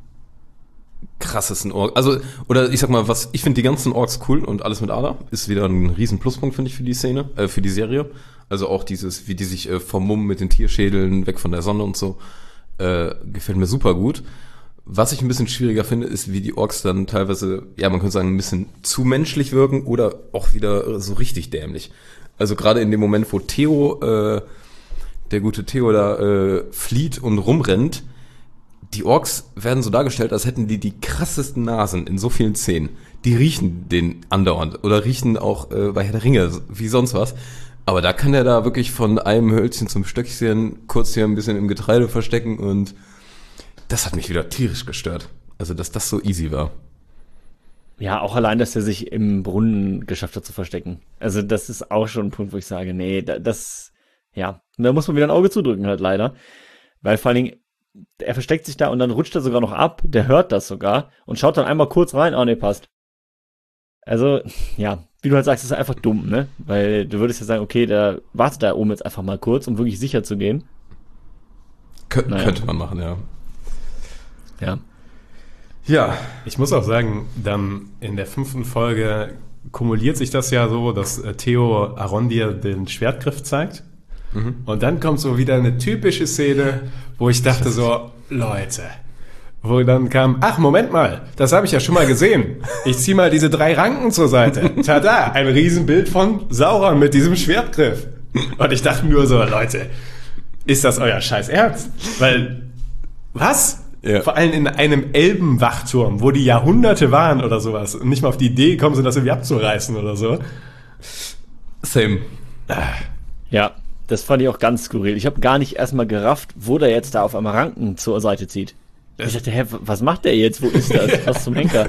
krassesten Orks. Also, oder ich sag mal, was, ich finde die ganzen Orks cool und alles mit Arda ist wieder ein riesen Pluspunkt, finde ich, für die Szene, äh, für die Serie. Also auch dieses, wie die sich äh, vermummen mit den Tierschädeln, weg von der Sonne und so, äh, gefällt mir super gut. Was ich ein bisschen schwieriger finde, ist, wie die Orks dann teilweise, ja, man könnte sagen, ein bisschen zu menschlich wirken oder auch wieder so richtig dämlich. Also gerade in dem Moment, wo Theo, äh, der gute Theo da äh, flieht und rumrennt, die Orks werden so dargestellt, als hätten die die krassesten Nasen in so vielen Szenen. Die riechen den andauernd oder riechen auch äh, bei Herr der Ringe wie sonst was. Aber da kann der da wirklich von einem Hölzchen zum Stöckchen kurz hier ein bisschen im Getreide verstecken und das hat mich wieder tierisch gestört. Also, dass das so easy war. Ja, auch allein, dass er sich im Brunnen geschafft hat zu verstecken. Also das ist auch schon ein Punkt, wo ich sage, nee, da- das, ja, da muss man wieder ein Auge zudrücken halt leider. Weil vor allen Dingen, er versteckt sich da und dann rutscht er sogar noch ab, der hört das sogar und schaut dann einmal kurz rein, ah nee, passt. Also, ja, wie du halt sagst, ist einfach dumm, ne? Weil du würdest ja sagen, okay, der wartet da oben jetzt einfach mal kurz, um wirklich sicher zu gehen. Kön Naja. Könnte man machen, ja. Ja. Ja, Ich muss auch sagen, dann in der fünften Folge kumuliert sich das ja so, dass äh, Theo Arondir den Schwertgriff zeigt. Und dann kommt so wieder eine typische Szene, wo ich dachte so, Leute, wo dann kam, ach, Moment mal, das habe ich ja schon mal gesehen. Ich zieh mal diese drei Ranken zur Seite. Tada, ein Riesenbild von Sauron mit diesem Schwertgriff. Und ich dachte nur so, Leute, ist das euer scheiß Ernst? Weil, was? Ja. Vor allem in einem Elbenwachturm, wo die Jahrhunderte waren oder sowas und nicht mal auf die Idee gekommen sind, das irgendwie abzureißen oder so. same. Ja, das fand ich auch ganz skurril. Ich habe gar nicht erstmal gerafft, wo der jetzt da auf einmal Ranken zur Seite zieht. Ich dachte, hä, was macht der jetzt? Wo ist das? Was zum Henker?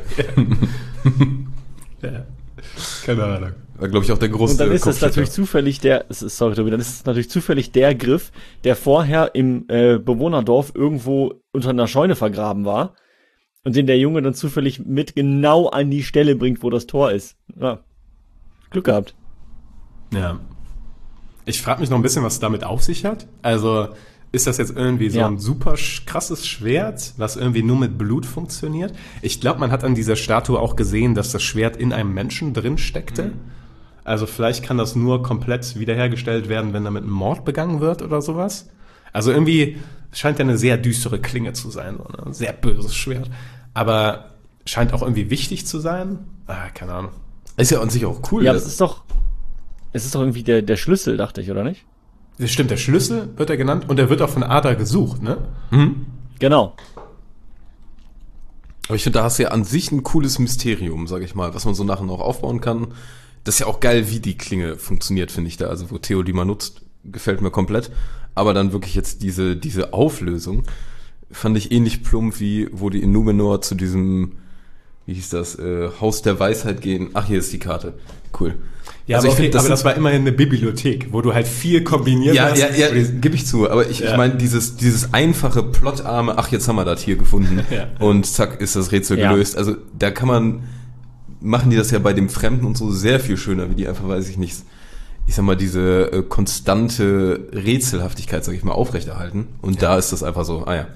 Ja. Keine Ahnung. War, glaube ich, auch der große Und dann ist es Kopfschütter. natürlich zufällig der, es ist- sorry Tobi, dann ist es natürlich zufällig der Griff, der vorher im äh, Bewohnerdorf irgendwo unter einer Scheune vergraben war und den der Junge dann zufällig mit genau an die Stelle bringt, wo das Tor ist. Ja. Glück gehabt. Ja. Ich frage mich noch ein bisschen, was damit auf sich hat. Also ist das jetzt irgendwie so Ja. ein super sch- krasses Schwert, was irgendwie nur mit Blut funktioniert? Ich glaube, man hat an dieser Statue auch gesehen, dass das Schwert in einem Menschen drin steckte. Also vielleicht kann das nur komplett wiederhergestellt werden, wenn damit ein Mord begangen wird oder sowas. Also irgendwie scheint ja eine sehr düstere Klinge zu sein, so, ne? Ein sehr böses Schwert. Aber scheint auch irgendwie wichtig zu sein. Ah, keine Ahnung. Ist ja an sich auch cool. Ja, ne? das ist doch, es ist doch irgendwie der, der Schlüssel, dachte ich, oder nicht? Das stimmt, der Schlüssel wird er genannt und er wird auch von Ada gesucht, ne? Genau. Aber ich finde, da hast du ja an sich ein cooles Mysterium, sag ich mal, was man so nachher noch aufbauen kann. Das ist ja auch geil, wie die Klinge funktioniert, finde ich da. Also wo Theo die mal nutzt, gefällt mir komplett. Aber dann wirklich jetzt diese, diese Auflösung fand ich ähnlich plump, wie wo die in Numenor zu diesem, wie hieß das, äh, Haus der Weisheit gehen. Ach, hier ist die Karte. Cool. Ja, Also aber, ich okay, find, das aber sind- das war immerhin eine Bibliothek, wo du halt viel kombiniert Ja, hast. ja, ja, gebe ich zu. Aber ich, Ja. ich meine, dieses, dieses einfache, plotarme, ach, jetzt haben wir das hier gefunden. Ja. Und zack, ist das Rätsel Ja. gelöst. Also da kann man, machen die das ja bei dem Fremden und so sehr viel schöner, wie die einfach, weiß ich nicht, ich sag mal, diese äh, konstante Rätselhaftigkeit, sag ich mal, aufrechterhalten. Und da ist das einfach so, ah ja.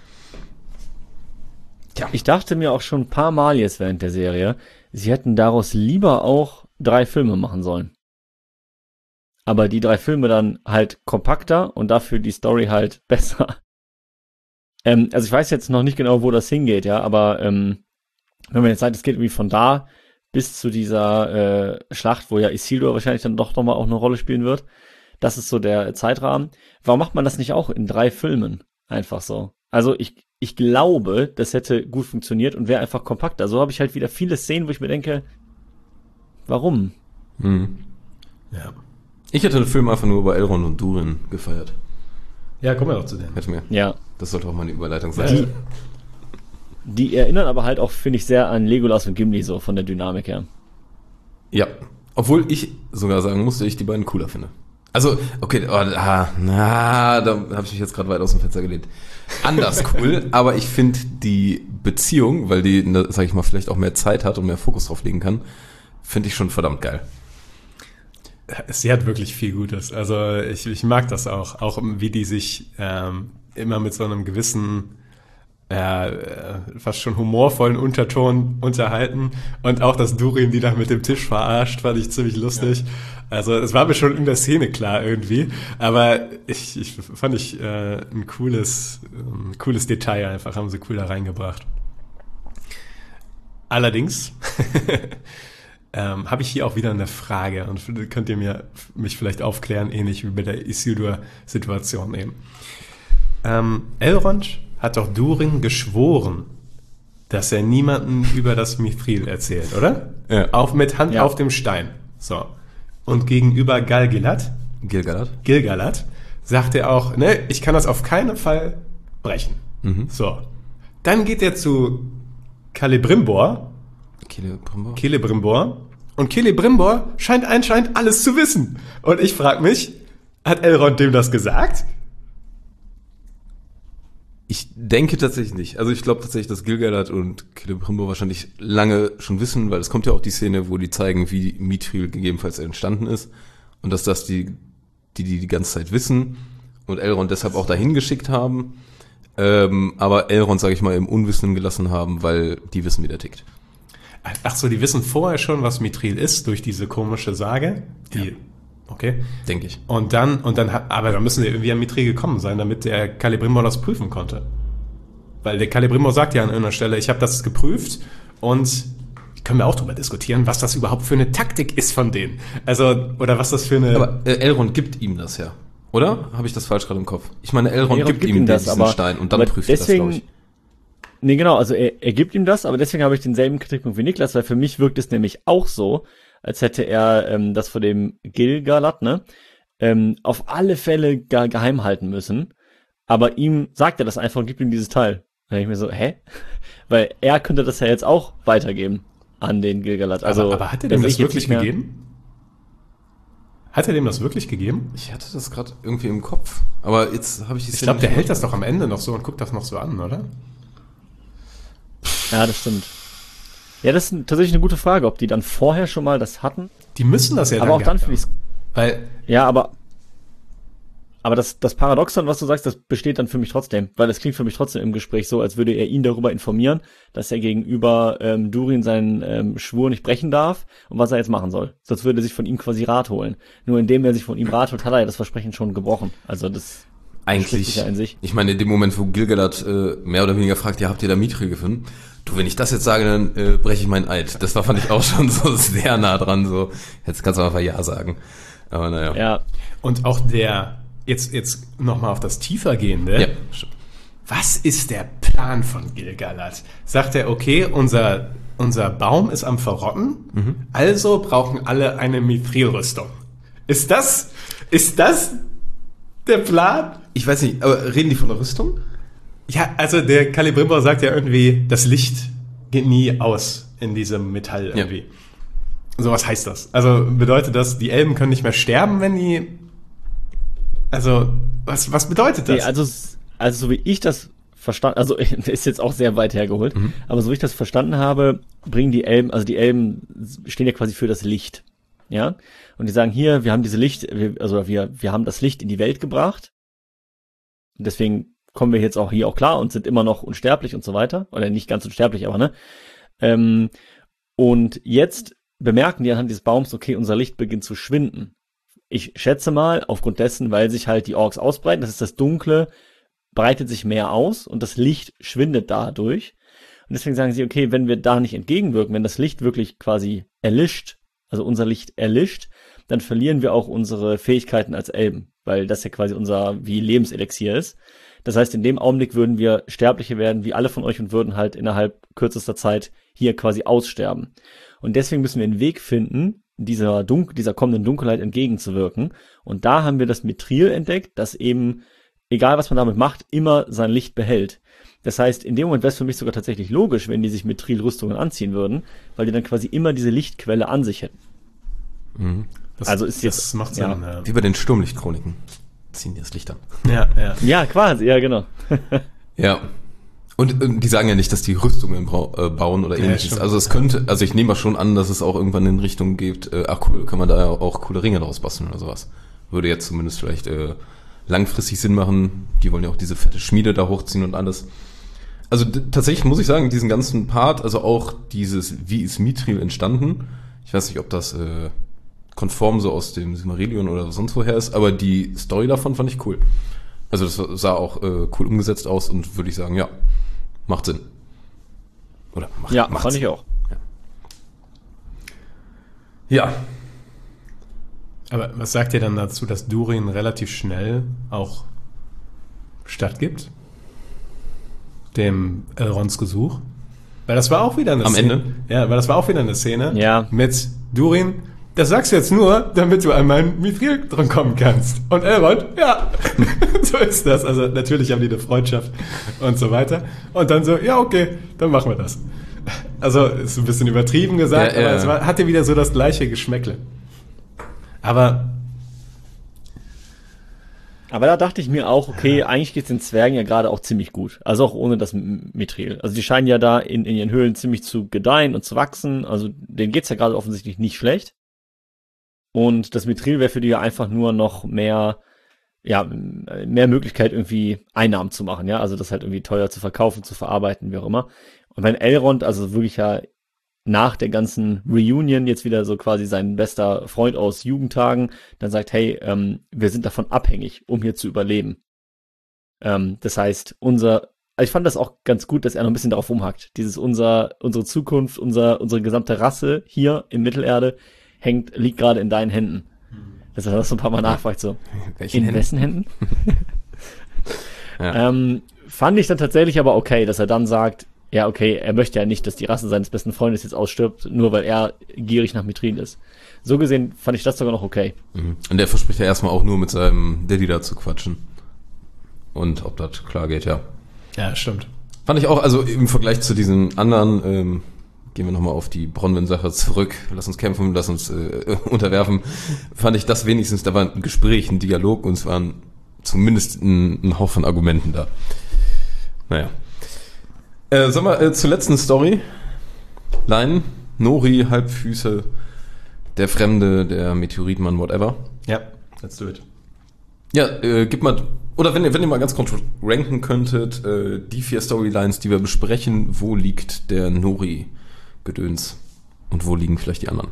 Ich dachte mir auch schon ein paar Mal jetzt während der Serie, sie hätten daraus lieber auch drei Filme machen sollen. Aber die drei Filme dann halt kompakter und dafür die Story halt besser. Ähm, also ich weiß jetzt noch nicht genau, wo das hingeht, ja, aber ähm, wenn man jetzt sagt, es geht irgendwie von da bis zu dieser äh, Schlacht, wo ja Isildur wahrscheinlich dann doch nochmal auch eine Rolle spielen wird, das ist so der Zeitrahmen. Warum macht man das nicht auch in drei Filmen? Einfach so. Also ich, ich glaube, das hätte gut funktioniert und wäre einfach kompakter. So habe ich halt wieder viele Szenen, wo ich mir denke, warum? Hm. Ja. Ich hätte den Film einfach nur über Elrond und Durin gefeiert. Ja, kommen wir doch zu denen. Hätte mir. Ja. Das sollte auch mal eine Überleitung sein. Die- Die erinnern aber halt auch, finde ich, sehr an Legolas und Gimli, so von der Dynamik her. Ja. Obwohl ich sogar sagen musste, ich die beiden cooler finde. Also, okay, oh, ah, na, da habe ich mich jetzt gerade weit aus dem Fenster gelehnt. Anders cool, aber ich finde die Beziehung, weil die, ne, sag ich mal, vielleicht auch mehr Zeit hat und mehr Fokus drauf legen kann, finde ich schon verdammt geil. Sie hat wirklich viel Gutes. Also ich, ich mag das auch. Auch wie die sich ähm, immer mit so einem gewissen, äh, äh, fast schon humorvollen Unterton unterhalten. Und auch, dass Durin die da mit dem Tisch verarscht, fand ich ziemlich lustig. Ja. Also es war mir schon in der Szene klar irgendwie. Aber ich, ich fand ich äh, ein cooles, ein cooles Detail einfach, haben sie cool da reingebracht. Allerdings ähm, habe ich hier auch wieder eine Frage und könnt ihr mir mich vielleicht aufklären, ähnlich wie bei der Isildur-Situation eben. Ähm, Elrond hat doch Durin geschworen, dass er niemanden über das Mithril erzählt, oder? Ja. Auf, mit Hand Ja. auf dem Stein. So. Und gegenüber Gal-Galad, Gilgalad? Gilgalad, sagt er auch, ne, ich kann das auf keinen Fall brechen. Mhm. So. Dann geht er zu Celebrimbor Celebrimbor? Celebrimbor. Und Celebrimbor scheint anscheinend alles zu wissen. Und ich frage mich, hat Elrond dem das gesagt? Ich denke tatsächlich nicht. Also ich glaube tatsächlich, dass Gil-galad und Celebrimbor wahrscheinlich lange schon wissen, weil es kommt ja auch die Szene, wo die zeigen, wie Mithril gegebenenfalls entstanden ist und dass das die, die die die ganze Zeit wissen und Elrond deshalb auch dahin geschickt haben, ähm, aber Elrond, sage ich mal, im Unwissen gelassen haben, weil die wissen, wie der tickt. Ach so, die wissen vorher schon, was Mithril ist durch diese komische Sage. Die, ja. Okay. Denke ich. Und dann, und dann, aber da müssen sie irgendwie an Mithril gekommen sein, damit der Celebrimbor das prüfen konnte. Weil der Celebrimbor sagt ja an irgendeiner Stelle, ich habe das geprüft und können wir auch drüber diskutieren, was das überhaupt für eine Taktik ist von denen. Also, oder was das für eine... Aber äh, Elrond gibt ihm das ja, oder? Habe ich das falsch gerade im Kopf? Ich meine, Elrond, Elrond gibt, gibt ihm ihm das, diesen aber, Stein und dann aber prüft deswegen, er das, glaube ich. Nee, genau, also er, er gibt ihm das, aber deswegen habe ich denselben Kritikpunkt wie Niklas, weil für mich wirkt es nämlich auch so, als hätte er ähm, das vor dem Gil-galad, ne, ähm, auf alle Fälle ge- geheim halten müssen, aber ihm sagt er das einfach und gibt ihm dieses Teil. Da denke ich mir so, hä? Weil er könnte das ja jetzt auch weitergeben an den Gil-galad. Also, aber, aber hat er dem das wirklich mehr... gegeben? Hat er dem das wirklich gegeben? Ich hatte das gerade irgendwie im Kopf, aber jetzt habe ich die Ich Szene glaube, der nicht hält das doch am Ende noch so und guckt das noch so an, oder? Ja, das stimmt. Ja, das ist tatsächlich eine gute Frage, ob die dann vorher schon mal das hatten. Die müssen das ja Aber auch dann finde gehabt ich haben. Weil, Ja, aber aber das, das Paradoxon, was du sagst, das besteht dann für mich trotzdem. Weil es klingt für mich trotzdem im Gespräch so, als würde er ihn darüber informieren, dass er gegenüber ähm, Durin seinen ähm, Schwur nicht brechen darf und was er jetzt machen soll. Sonst würde er sich von ihm quasi Rat holen. Nur indem er sich von ihm Rat holt, hat er ja das Versprechen schon gebrochen. Also das eigentlich, spricht sich ja in sich. ich meine, in dem Moment, wo Gil-galad äh, mehr oder weniger fragt, ja, habt ihr da Mithril gefunden? Du, wenn ich das jetzt sage, dann äh, breche ich meinen Eid. Das war, fand ich auch schon so sehr nah dran, so, jetzt kannst du einfach Ja sagen. Aber naja. Ja, und auch der, jetzt, jetzt nochmal auf das Tiefergehende. Ja. Was ist der Plan von Gil-galad? Sagt er, okay, unser, unser Baum ist am Verrotten, Mhm. also brauchen alle eine Mithril-Rüstung. Ist das, ist das der Plan? Ich weiß nicht, aber reden die von der Rüstung? Ja, also der Celebrimbor sagt ja irgendwie, das Licht geht nie aus in diesem Metall irgendwie. Ja. So, was heißt das? Also bedeutet das, die Elben können nicht mehr sterben, wenn die... Also, was, was bedeutet das? nee, also, also so wie ich das verstanden, also ist jetzt auch sehr weit hergeholt, Mhm. aber so wie ich das verstanden habe, bringen die Elben, also die Elben stehen ja quasi für das Licht, ja, und die sagen hier, wir haben diese Licht, wir, also wir, wir haben das Licht in die Welt gebracht, und deswegen kommen wir jetzt auch hier auch klar und sind immer noch unsterblich und so weiter, oder nicht ganz unsterblich, aber ne, ähm, und jetzt bemerken die anhand dieses Baums, okay, unser Licht beginnt zu schwinden. Ich schätze mal, aufgrund dessen, weil sich halt die Orks ausbreiten, das ist das Dunkle, breitet sich mehr aus und das Licht schwindet dadurch. Und deswegen sagen sie, okay, wenn wir da nicht entgegenwirken, wenn das Licht wirklich quasi erlischt, also unser Licht erlischt, dann verlieren wir auch unsere Fähigkeiten als Elben, weil das ja quasi unser wie Lebenselixier ist. Das heißt, in dem Augenblick würden wir Sterbliche werden, wie alle von euch, und würden halt innerhalb kürzester Zeit hier quasi aussterben. Und deswegen müssen wir einen Weg finden, dieser Dun- dieser kommenden Dunkelheit entgegenzuwirken. Und da haben wir das Mithril entdeckt, das eben, egal was man damit macht, immer sein Licht behält. Das heißt, in dem Moment wäre es für mich sogar tatsächlich logisch, wenn die sich Mithril-Rüstungen anziehen würden, weil die dann quasi immer diese Lichtquelle an sich hätten. Mhm. Das, also ist jetzt- das macht ja. Sinn. Ja, Wie bei den Sturmlichtchroniken. Ziehen die das Licht an. ja. ja. Ja, quasi, ja, genau. Ja. Und äh, die sagen ja nicht, dass die Rüstungen brau- äh, bauen oder Ja, ähnliches. stimmt. Also es könnte, also ich nehme mal schon an, dass es auch irgendwann in Richtung geht, äh, ach cool, kann man da auch coole Ringe draus basteln oder sowas. Würde jetzt zumindest vielleicht äh, langfristig Sinn machen. Die wollen ja auch diese fette Schmiede da hochziehen und alles. Also d- tatsächlich muss ich sagen, diesen ganzen Part, also auch dieses, wie ist Mithril entstanden? Ich weiß nicht, ob das äh, konform so aus dem Silmarillion oder sonst woher ist, aber die Story davon fand ich cool. Also das sah auch äh, cool umgesetzt aus und würde ich sagen, ja, macht Sinn. Oder macht, Ja, macht fand Sinn. ich auch. Ja. Aber was sagt ihr dann dazu, dass Durin relativ schnell auch stattgibt? Dem Elronds Gesuch? Weil das war auch wieder eine Am Szene. Ende? Ja, weil das war auch wieder eine Szene Ja. mit Durin. Das sagst du jetzt nur, damit du an meinen Mithril dran kommen kannst. Und Elrond, ja, so ist das. Also natürlich haben die eine Freundschaft und so weiter. Und dann so, ja, okay, dann machen wir das. Also, ist ein bisschen übertrieben gesagt, Ja, ja. aber es war, hatte wieder so das gleiche Geschmäckle. Aber Aber da dachte ich mir auch, okay, eigentlich geht's den Zwergen ja gerade auch ziemlich gut. Also auch ohne das M- Mithril. Also die scheinen ja da in, in ihren Höhlen ziemlich zu gedeihen und zu wachsen. Also denen geht's ja gerade offensichtlich nicht schlecht. Und das Mithril wäre für die ja einfach nur noch mehr, ja, mehr Möglichkeit irgendwie Einnahmen zu machen, ja. Also das halt irgendwie teuer zu verkaufen, zu verarbeiten, wie auch immer. Und wenn Elrond also wirklich ja nach der ganzen Reunion jetzt wieder so quasi sein bester Freund aus Jugendtagen dann sagt, hey, ähm, wir sind davon abhängig, um hier zu überleben. Ähm, das heißt, unser, also ich fand das auch ganz gut, dass er noch ein bisschen darauf rumhackt. Dieses unser, unsere Zukunft, unser, unsere gesamte Rasse hier in Mittelerde hängt, liegt gerade in deinen Händen. Das hat er so ein paar Mal nachfragt, so. Welchen In Händen? wessen Händen? Ja. ähm, fand ich dann tatsächlich aber okay, dass er dann sagt, ja, okay, er möchte ja nicht, dass die Rasse seines besten Freundes jetzt ausstirbt, nur weil er gierig nach Mithril ist. So gesehen fand ich das sogar noch okay. Mhm. Und der verspricht ja erstmal auch nur mit seinem Daddy da zu quatschen. Und ob das klar geht, ja. ja, stimmt. Fand ich auch, also im Vergleich zu diesen anderen, ähm, gehen wir nochmal auf die Bronwyn-Sache zurück, lass uns kämpfen, lass uns äh, unterwerfen, fand ich das wenigstens, da war ein Gespräch, ein Dialog und es waren zumindest ein, ein Haufen Argumenten da. Naja. Äh, sollen wir äh, zur letzten Story? Leinen, Nori, Halbfüße, der Fremde, der Meteoritmann, whatever. Ja, let's do it. Ja, äh, gib mal, oder wenn ihr, wenn ihr mal ganz kurz ranken könntet, äh, die vier Storylines, die wir besprechen, wo liegt der Nori-Gedöns und wo liegen vielleicht die anderen?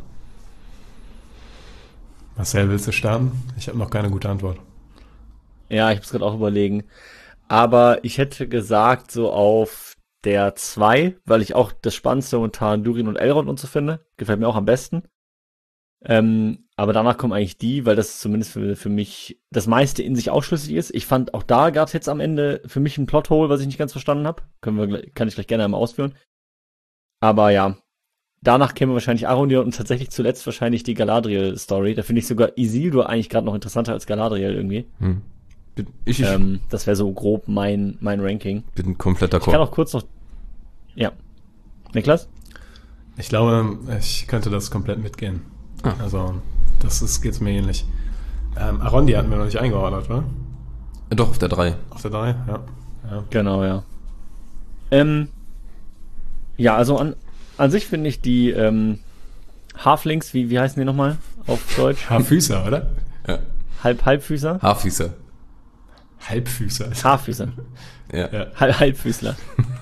Marcel, willst du starten? Ich habe noch keine gute Antwort. Ja, ich muss gerade auch überlegen. Aber ich hätte gesagt, so auf der zwei, weil ich auch das Spannendste momentan Durin und Elrond und so finde. Gefällt mir auch am besten. Ähm, aber danach kommen eigentlich die, weil das zumindest für, für mich das meiste in sich ausschlüssig ist. Ich fand, auch da gab es jetzt am Ende für mich ein Plothole, was ich nicht ganz verstanden habe. Können wir, gleich- kann ich gleich gerne einmal ausführen. Aber ja, danach käme wahrscheinlich Arondir und tatsächlich zuletzt wahrscheinlich die Galadriel-Story. Da finde ich sogar Isildur eigentlich gerade noch interessanter als Galadriel irgendwie. Hm. Bin, ich ich Ähm, das wäre so grob mein, mein Ranking. bin komplett Ich kann d'accord. auch kurz noch. Ja. Niklas? Ich glaube, ich könnte das komplett mitgehen. Ah. Also, das ist, geht's mir ähnlich. Ähm, Arondi hatten wir noch nicht eingeordnet, oder? Äh, Doch, auf der drei. Auf der drei, ja. ja. Genau, ja. Ähm, ja, also an, an sich finde ich die ähm, Halflings, wie, wie heißen die nochmal auf Deutsch? Haarfüßer, oder? Ja. Halb, Halbfüßer? Haarfüße. Halbfüßer. Haarfüßer. Ja. Ja. Halb, Halbfüßler.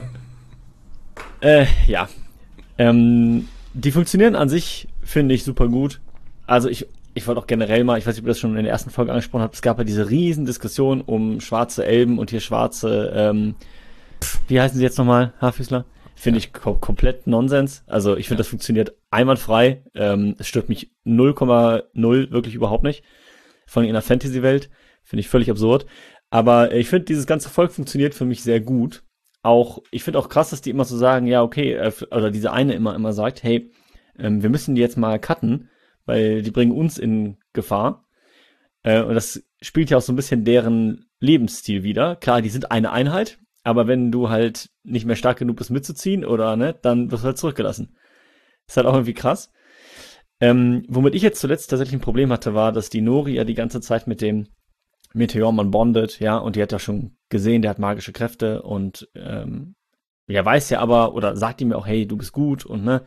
äh, ja. Ähm, die funktionieren an sich, finde ich, super gut. Also ich, ich wollte auch generell mal, ich weiß nicht, ob ihr das schon in der ersten Folge angesprochen habt, es gab ja diese riesen Diskussion um schwarze Elben und hier schwarze, ähm, wie heißen sie jetzt nochmal, Haarfüßler? Finde ich kom komplett Nonsens. Also ich finde, das funktioniert einwandfrei. Ähm, es stört mich null Komma null wirklich überhaupt nicht. Von in einer Fantasy-Welt. Finde ich völlig absurd. Aber ich finde, dieses ganze Volk funktioniert für mich sehr gut. Auch, ich finde auch krass, dass die immer so sagen, ja, okay, äh, oder diese eine immer, immer sagt, hey, ähm, wir müssen die jetzt mal cutten, weil die bringen uns in Gefahr. Äh, und das spielt ja auch so ein bisschen deren Lebensstil wider. Klar, die sind eine Einheit, aber wenn du halt nicht mehr stark genug bist mitzuziehen oder, ne, dann wirst du halt zurückgelassen. Ist halt auch irgendwie krass. Ähm, womit ich jetzt zuletzt tatsächlich ein Problem hatte, war, dass die Nori ja die ganze Zeit mit dem Meteormann bondet, ja, und die hat ja schon gesehen, der hat magische Kräfte und ähm, ja, weiß ja aber, oder sagt ihm ja auch, hey, du bist gut und ne,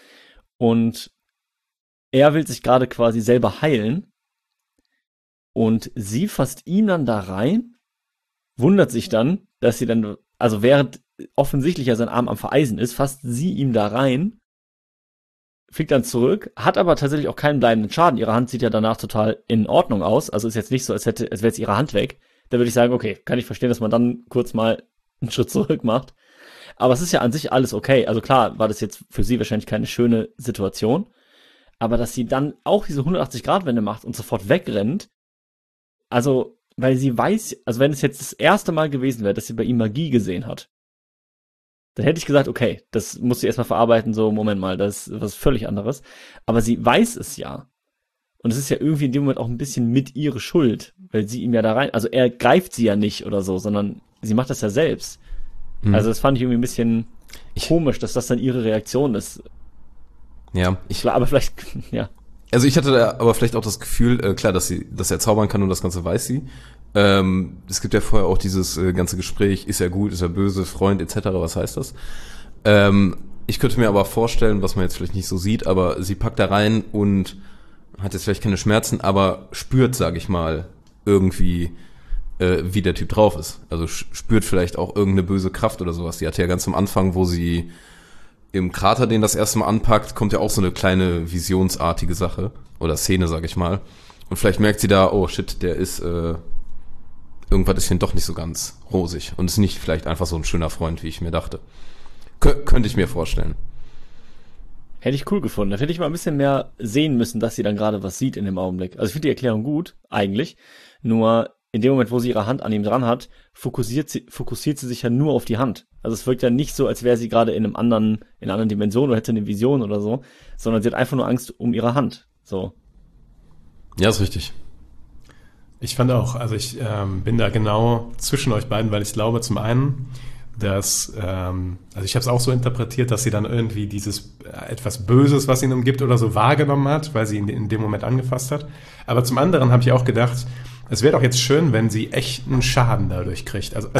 und er will sich gerade quasi selber heilen und sie fasst ihn dann da rein, wundert sich dann, dass sie dann, also während offensichtlich ja sein Arm am Vereisen ist, fasst sie ihm da rein, fliegt dann zurück, hat aber tatsächlich auch keinen bleibenden Schaden. Ihre Hand sieht ja danach total in Ordnung aus. Also ist jetzt nicht so, als hätte, als wäre jetzt ihre Hand weg. Da würde ich sagen, okay, kann ich verstehen, dass man dann kurz mal einen Schritt zurück macht. Aber es ist ja an sich alles okay. Also klar, war das jetzt für sie wahrscheinlich keine schöne Situation. Aber dass sie dann auch diese hundertachtzig-Grad-Wende macht und sofort wegrennt, also, weil sie weiß, also wenn es jetzt das erste Mal gewesen wäre, dass sie bei ihm Magie gesehen hat, dann hätte ich gesagt, okay, das muss sie erstmal verarbeiten, so, Moment mal, das ist was völlig anderes. Aber sie weiß es ja. Und es ist ja irgendwie in dem Moment auch ein bisschen mit ihre Schuld, weil sie ihm ja da rein, also er greift sie ja nicht oder so, sondern sie macht das ja selbst. Mhm. Also das fand ich irgendwie ein bisschen, komisch, dass das dann ihre Reaktion ist. Ja, ich, Aber vielleicht, ja. also ich hatte da aber vielleicht auch das Gefühl, äh, klar, dass sie, dass er zaubern kann und das Ganze weiß sie. Ähm, es gibt ja vorher auch dieses äh, ganze Gespräch, ist er gut, ist er böse, Freund et cetera, was heißt das? Ähm, ich könnte mir aber vorstellen, was man jetzt vielleicht nicht so sieht, aber sie packt da rein und hat jetzt vielleicht keine Schmerzen, aber spürt, sage ich mal, irgendwie, äh, wie der Typ drauf ist. Also spürt vielleicht auch irgendeine böse Kraft oder sowas. Die hatte ja ganz am Anfang, wo sie im Krater den das erste Mal anpackt, kommt ja auch so eine kleine visionsartige Sache oder Szene, sag ich mal. Und vielleicht merkt sie da, oh shit, der ist, äh, irgendwas ist hier doch nicht so ganz rosig und ist nicht vielleicht einfach so ein schöner Freund, wie ich mir dachte. Kö- könnte ich mir vorstellen. Hätte ich cool gefunden. Da hätte ich mal ein bisschen mehr sehen müssen, dass sie dann gerade was sieht in dem Augenblick. Also ich finde die Erklärung gut, eigentlich. Nur in dem Moment, wo sie ihre Hand an ihm dran hat, fokussiert sie, fokussiert sie sich ja nur auf die Hand. Also es wirkt ja nicht so, als wäre sie gerade in einem anderen, in einer anderen Dimension oder hätte eine Vision oder so, sondern sie hat einfach nur Angst um ihre Hand. So. Ja, ist richtig. Ich fand auch, also ich ähm, bin da genau zwischen euch beiden, weil ich glaube zum einen, dass, ähm, also ich habe es auch so interpretiert, dass sie dann irgendwie dieses äh, etwas Böses, was ihn umgibt oder so wahrgenommen hat, weil sie ihn in dem Moment angefasst hat. Aber zum anderen habe ich auch gedacht, es wäre doch jetzt schön, wenn sie echten Schaden dadurch kriegt. Also,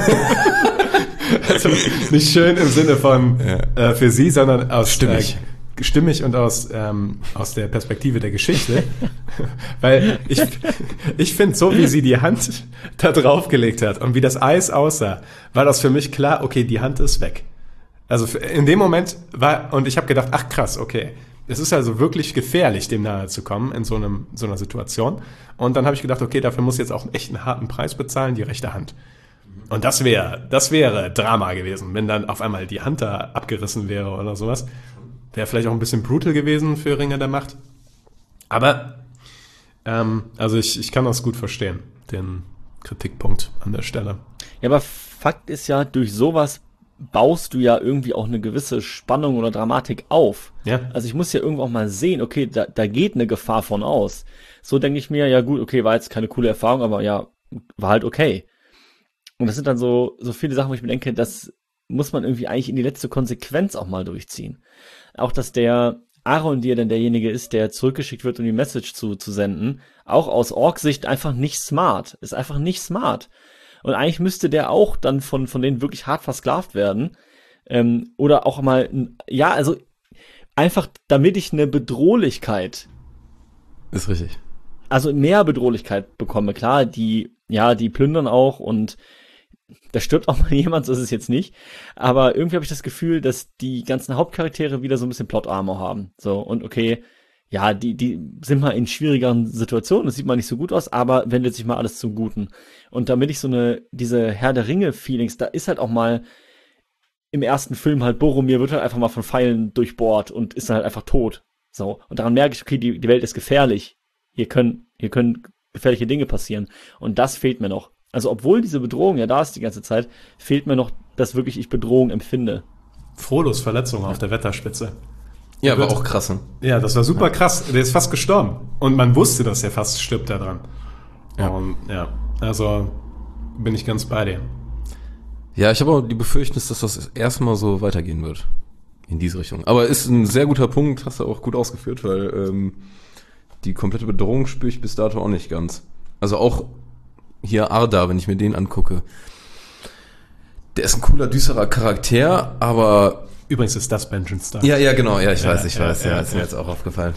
also nicht schön im Sinne von Ja. äh, für sie, sondern aus Stimmig. Äh, stimmig und aus ähm, aus der Perspektive der Geschichte, weil ich ich finde, so wie sie die Hand da draufgelegt hat und wie das Eis aussah, war das für mich klar, okay, die Hand ist weg. Also in dem Moment war, und ich habe gedacht, ach krass, okay, es ist also wirklich gefährlich, dem nahe zu kommen in so einem so einer Situation. Und dann habe ich gedacht, okay, dafür muss ich jetzt auch echt einen harten Preis bezahlen, die rechte Hand. Und das wäre das wäre Drama gewesen, wenn dann auf einmal die Hand da abgerissen wäre oder sowas. Wäre vielleicht auch ein bisschen brutal gewesen für Ringer der Macht. Aber, ähm, also ich, ich kann das gut verstehen, den Kritikpunkt an der Stelle. Ja, aber Fakt ist ja, durch sowas baust du ja irgendwie auch eine gewisse Spannung oder Dramatik auf. Ja. Also ich muss ja irgendwo auch mal sehen, okay, da, da geht eine Gefahr von aus. So denke ich mir, ja gut, okay, war jetzt keine coole Erfahrung, aber ja, war halt okay. Und das sind dann so, so viele Sachen, wo ich mir denke, das muss man irgendwie eigentlich in die letzte Konsequenz auch mal durchziehen. Auch, dass der Aaron, der dann derjenige ist, der zurückgeschickt wird, um die Message zu, zu senden, auch aus Ork-Sicht einfach nicht smart. Ist einfach nicht smart. Und eigentlich müsste der auch dann von, von denen wirklich hart versklavt werden. Ähm, oder auch mal, ja, also einfach, damit ich eine Bedrohlichkeit, Ist richtig. also mehr Bedrohlichkeit bekomme. Klar, die, ja, die plündern auch und da stirbt auch mal jemand, so ist es jetzt nicht. Aber irgendwie habe ich das Gefühl, dass die ganzen Hauptcharaktere wieder so ein bisschen Plot-Armor haben. So, und okay, ja, die, die sind mal in schwierigeren Situationen, das sieht mal nicht so gut aus, aber wendet sich mal alles zum Guten. Und damit ich so eine, diese Herr der Ringe-Feelings, da ist halt auch mal im ersten Film halt Boromir wird halt einfach mal von Pfeilen durchbohrt und ist dann halt einfach tot. So. Und daran merke ich, okay, die, die Welt ist gefährlich. Hier können, hier können gefährliche Dinge passieren. Und das fehlt mir noch. Also, obwohl diese Bedrohung ja da ist die ganze Zeit, fehlt mir noch, dass wirklich ich Bedrohung empfinde. Frodos Verletzung auf der Wetterspitze. Ja, aber Wird- auch krass. Ne? Ja, das war super krass. Der ist fast gestorben. Und man wusste, dass er fast stirbt da dran. Ja. Und, ja, also bin ich ganz bei dir. Ja, ich habe auch die Befürchtung, dass das erstmal so weitergehen wird. In diese Richtung. Aber ist ein sehr guter Punkt, hast du auch gut ausgeführt, weil ähm, die komplette Bedrohung spüre ich bis dato auch nicht ganz. Also auch hier Arda, wenn ich mir den angucke. Der ist ein cooler, düsterer Charakter, aber... Übrigens ist das Benjamin Stark. Ja, ja, genau, ja, ich Ja, weiß, ich ja, weiß, ja, ja, ist mir ja. jetzt auch aufgefallen.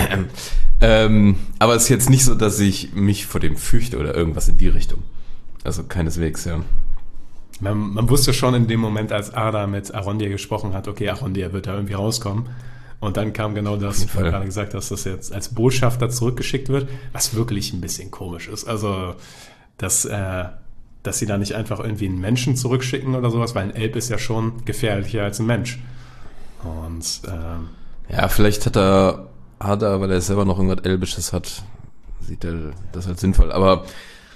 ähm, aber es ist jetzt nicht so, dass ich mich vor dem fürchte oder irgendwas in die Richtung. Also keineswegs, ja. Man, man wusste schon in dem Moment, als Arda mit Arondir gesprochen hat, okay, Arondir wird da irgendwie rauskommen. Und dann kam genau das, was du Fall. gerade gesagt hast, dass er jetzt als Botschafter zurückgeschickt wird, was wirklich ein bisschen komisch ist. Also, dass, äh, dass sie da nicht einfach irgendwie einen Menschen zurückschicken oder sowas, weil ein Elb ist ja schon gefährlicher als ein Mensch. Und ähm, Ja, vielleicht hat er Arda, weil er selber noch irgendwas Elbisches hat, sieht er das als sinnvoll. Aber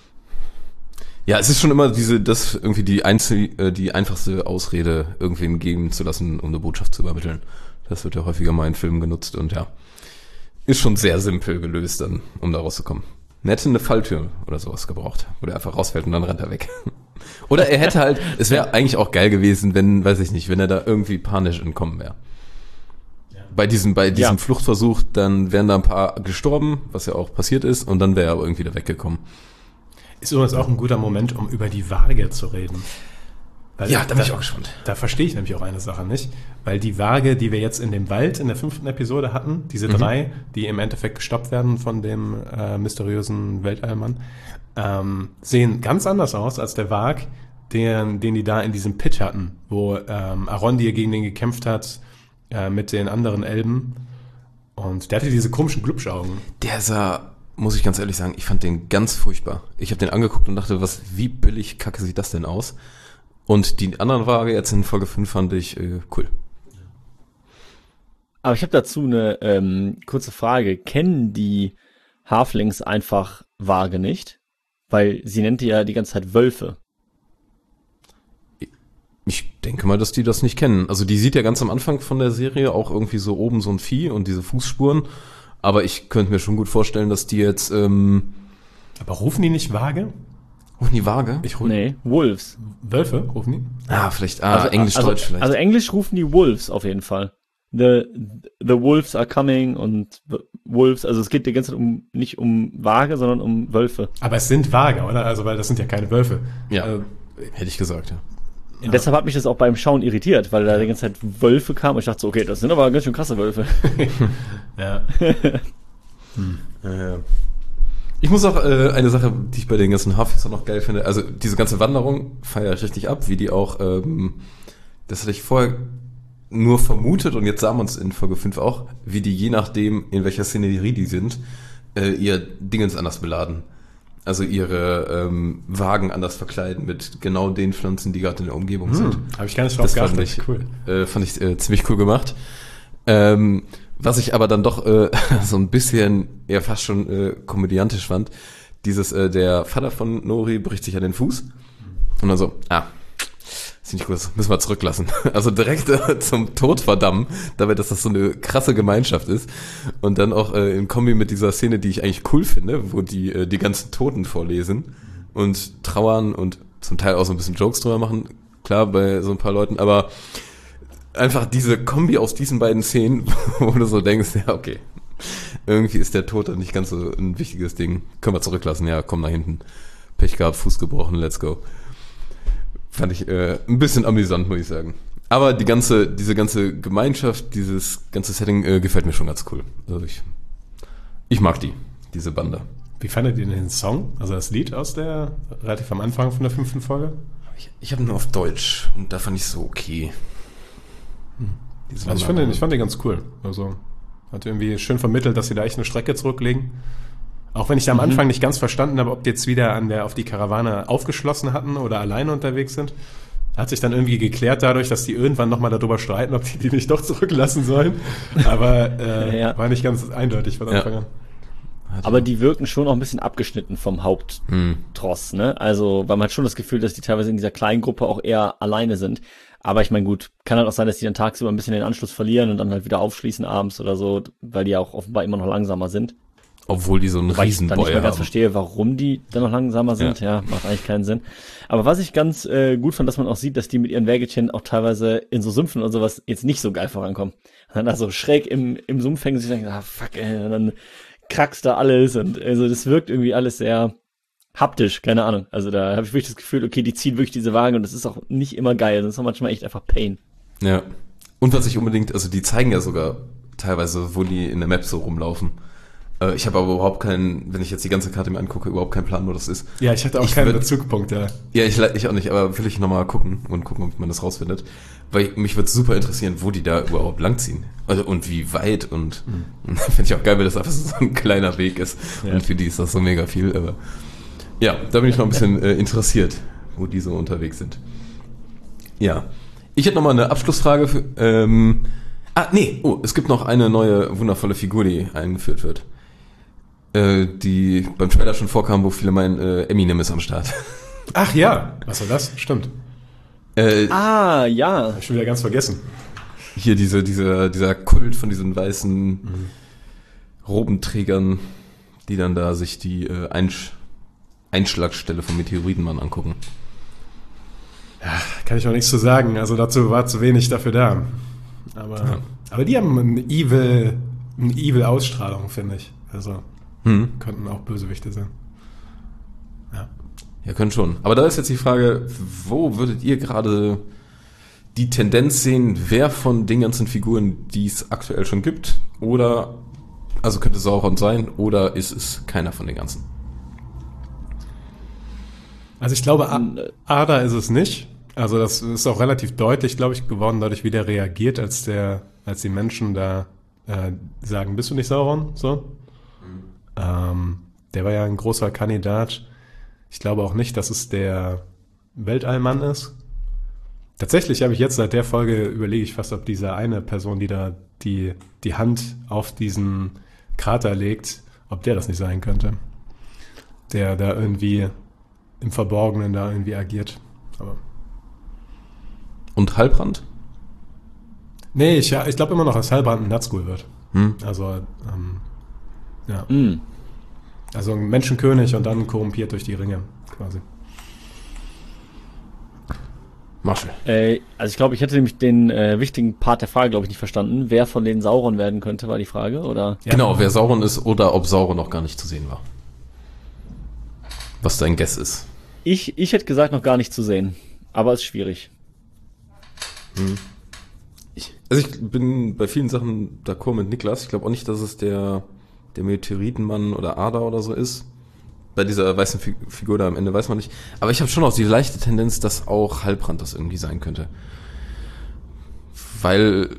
ja, es ist schon immer diese, das irgendwie die einzel, äh, die einfachste Ausrede, irgendwem geben zu lassen, um eine Botschaft zu übermitteln. Das wird ja häufiger mal in Filmen genutzt und ja, ist schon sehr simpel gelöst dann, um da rauszukommen. Man hätte eine Falltür oder sowas gebraucht, wo der einfach rausfällt und dann rennt er weg. Oder er hätte halt, es wäre eigentlich auch geil gewesen, wenn, weiß ich nicht, wenn er da irgendwie panisch entkommen wäre. Bei diesem, bei diesem Ja. Fluchtversuch, dann wären da ein paar gestorben, was ja auch passiert ist, und dann wäre er aber irgendwie da weggekommen. Ist übrigens auch ein guter Moment, um über die Waage zu reden. Weil Ja, da bin ich auch gespannt. Da verstehe ich nämlich auch eine Sache nicht. Weil die Waage, die wir jetzt in dem Wald in der fünften Episode hatten, diese Mhm. drei, die im Endeffekt gestoppt werden von dem äh, mysteriösen Weltallmann, ähm, sehen ganz anders aus als der Waag, den, den die da in diesem Pit hatten, wo ähm, Arondir gegen den gekämpft hat äh, mit den anderen Elben. Und der hatte diese komischen Glubschaugen. Der sah, muss ich ganz ehrlich sagen, ich fand den ganz furchtbar. Ich habe den angeguckt und dachte, was, wie billig kacke sieht das denn aus? Und die anderen Waage jetzt in Folge fünf fand ich äh, cool. Aber ich habe dazu eine ähm, kurze Frage. Kennen die Halflings einfach Waage nicht? Weil sie nennt die ja die ganze Zeit Wölfe. Ich denke mal, dass die das nicht kennen. Also die sieht ja ganz am Anfang von der Serie auch irgendwie so oben so ein Vieh und diese Fußspuren. Aber ich könnte mir schon gut vorstellen, dass die jetzt, ähm, Aber rufen die nicht Waage? rufen die Waage? Ich rufe Nee, Wolves. Wölfe, rufen die? Ah, vielleicht, ah, Englisch, also, Deutsch vielleicht. Also Englisch rufen die Wolves auf jeden Fall. The, the Wolves are coming und the Wolves, also es geht die ganze Zeit um, nicht um Waage, sondern um Wölfe. Aber es sind Waage, oder? Also, weil das sind ja keine Wölfe. Ja. Also, Hätte ich gesagt, ja. Und deshalb hat mich das auch beim Schauen irritiert, weil da die ganze Zeit Wölfe kamen und ich dachte so, okay, das sind aber ganz schön krasse Wölfe. ja. Äh, Ich muss auch äh, eine Sache, die ich bei den ganzen Halflings noch geil finde, also diese ganze Wanderung feiere ich richtig ab, wie die auch, ähm, das hatte ich vorher nur vermutet und jetzt sagen wir uns in Folge fünf auch, wie die je nachdem, in welcher Szenerie die sind, äh, ihr Dingens anders beladen. Also ihre ähm, Wagen anders verkleiden mit genau den Pflanzen, die gerade in der Umgebung sind. Hm, habe ich gar nicht drauf Das fand geachtet. ich, Cool. äh, fand ich äh, ziemlich cool gemacht. Ähm, was ich aber dann doch äh, so ein bisschen eher fast schon äh, komödiantisch fand, dieses, äh, der Vater von Nori bricht sich an den Fuß und dann so, ah, ist nicht gut, das müssen wir zurücklassen. Also direkt äh, zum Tod verdammen, dabei, dass das so eine krasse Gemeinschaft ist. Und dann auch äh, in Kombi mit dieser Szene, die ich eigentlich cool finde, wo die äh, die ganzen Toten vorlesen und trauern und zum Teil auch so ein bisschen Jokes drüber machen, klar, bei so ein paar Leuten, aber einfach diese Kombi aus diesen beiden Szenen, wo du so denkst, ja, okay, irgendwie ist der Tod dann nicht ganz so ein wichtiges Ding. Können wir zurücklassen, ja, komm nach hinten. Pech gehabt, Fuß gebrochen, let's go. Fand ich äh, ein bisschen amüsant, muss ich sagen. Aber die ganze, diese ganze Gemeinschaft, dieses ganze Setting äh, gefällt mir schon ganz cool. Also ich, ich mag die, diese Bande. Wie fandet ihr den Song? Also das Lied aus der, relativ am Anfang von der fünften Folge? Ich, ich habe nur auf Deutsch und da fand ich so okay. Hm. Also ich fand, den, ich fand den ganz cool. Also hat irgendwie schön vermittelt, dass sie da echt eine Strecke zurücklegen. Auch wenn ich da am Anfang nicht ganz verstanden habe, ob die jetzt wieder an der, auf die Karawane aufgeschlossen hatten oder alleine unterwegs sind. Hat sich dann irgendwie geklärt dadurch, dass die irgendwann nochmal darüber streiten, ob die die nicht doch zurücklassen sollen. Aber äh, Ja. war nicht ganz eindeutig von Anfang Ja. an. Aber die wirken schon auch ein bisschen abgeschnitten vom Haupttross, ne? Also, weil man hat schon das Gefühl, dass die teilweise in dieser kleinen Gruppe auch eher alleine sind. Aber ich meine, gut, kann halt auch sein, dass die dann tagsüber ein bisschen den Anschluss verlieren und dann halt wieder aufschließen abends oder so, weil die ja auch offenbar immer noch langsamer sind. Obwohl die so einen Weil ich dann nicht Riesenbeuer mehr ganz haben. verstehe, warum die dann noch langsamer sind. Ja, macht eigentlich keinen Sinn. Aber was ich ganz äh, gut fand, dass man auch sieht, dass die mit ihren Wägelchen auch teilweise in so Sümpfen und sowas jetzt nicht so geil vorankommen. Und dann da so schräg im, im Sumpf hängen sie und denken, ah fuck, ey, und dann krackst da alles und also das wirkt irgendwie alles sehr haptisch, keine Ahnung. Also da habe ich wirklich das Gefühl, okay, die ziehen wirklich diese Waage und das ist auch nicht immer geil. Das ist auch manchmal echt einfach Pain. Ja. Und was ich unbedingt, also die zeigen ja sogar teilweise, wo die in der Map so rumlaufen. Äh, ich habe aber überhaupt keinen, wenn ich jetzt die ganze Karte mir angucke, überhaupt keinen Plan, wo das ist. Ja, ich hatte auch Ich keinen würd- Bezugpunkt, ja. Ja, ich, ich auch nicht, aber will ich nochmal gucken und gucken, ob man das rausfindet. Weil mich würde super interessieren, wo die da überhaupt langziehen. Also, und wie weit und, und finde ich auch geil, weil das einfach so ein kleiner Weg ist. Ja. Und für die ist das so mega viel, aber ja, da bin ich noch ein bisschen äh, interessiert, wo die so unterwegs sind. Ja. Ich hätte nochmal eine Abschlussfrage für, ähm, ah, nee, oh, es gibt noch eine neue wundervolle Figur, die eingeführt wird. Äh, die beim Trailer schon vorkam, wo viele meinen, äh, Eminem ist am Start. Ach ja, was war das? Stimmt. Äh, Ah, ja. Hab ich schon wieder ganz vergessen. Hier diese, diese, dieser Kult von diesen weißen Robenträgern, die dann da sich die äh, Einsch Einschlagstelle vom Meteoritenmann angucken. Kann ich noch nichts zu sagen. Also dazu war zu wenig dafür da. Aber, ja. aber die haben eine evil, eine evil Ausstrahlung, finde ich. Also hm. könnten auch Bösewichte sein. Ja. Ja, können schon. Aber da ist jetzt die Frage, wo würdet ihr gerade die Tendenz sehen, wer von den ganzen Figuren, die es aktuell schon gibt, oder, also könnte Sauron sein, oder ist es keiner von den ganzen? Also ich glaube, Arda ist es nicht. Also das ist auch relativ deutlich, glaube ich, geworden, dadurch, wie der reagiert, als der, als die Menschen da äh, sagen, bist du nicht Sauron? So. Mhm. Ähm, der war ja ein großer Kandidat. Ich glaube auch nicht, dass es der Weltallmann ist. Tatsächlich habe ich jetzt seit der Folge überlege ich fast, ob diese eine Person, die da die, die Hand auf diesen Krater legt, ob der das nicht sein könnte. Der da irgendwie im Verborgenen da irgendwie agiert. Aber Und Halbrand? Nee, ich, ich glaube immer noch, dass Halbrand ein Nazgul wird. Hm. Also, ähm, ja. Hm. Also ein Menschenkönig und dann korrumpiert durch die Ringe, quasi. Marshall. Äh, also ich glaube, ich hätte nämlich den äh, wichtigen Part der Frage, glaube ich, nicht verstanden. Wer von den Sauron werden könnte, war die Frage, oder? Ja. Genau, wer Sauron ist oder ob Sauron noch gar nicht zu sehen war. Was dein Guess ist. Ich, ich hätte gesagt, noch gar nicht zu sehen. Aber ist schwierig. Hm. Ich, also ich bin bei vielen Sachen d'accord mit Niklas. Ich glaube auch nicht, dass es der, der Meteoritenmann oder Arda oder so ist. Bei dieser weißen Figur da am Ende weiß man nicht. Aber ich habe schon auch die leichte Tendenz, dass auch Halbrand das irgendwie sein könnte. Weil...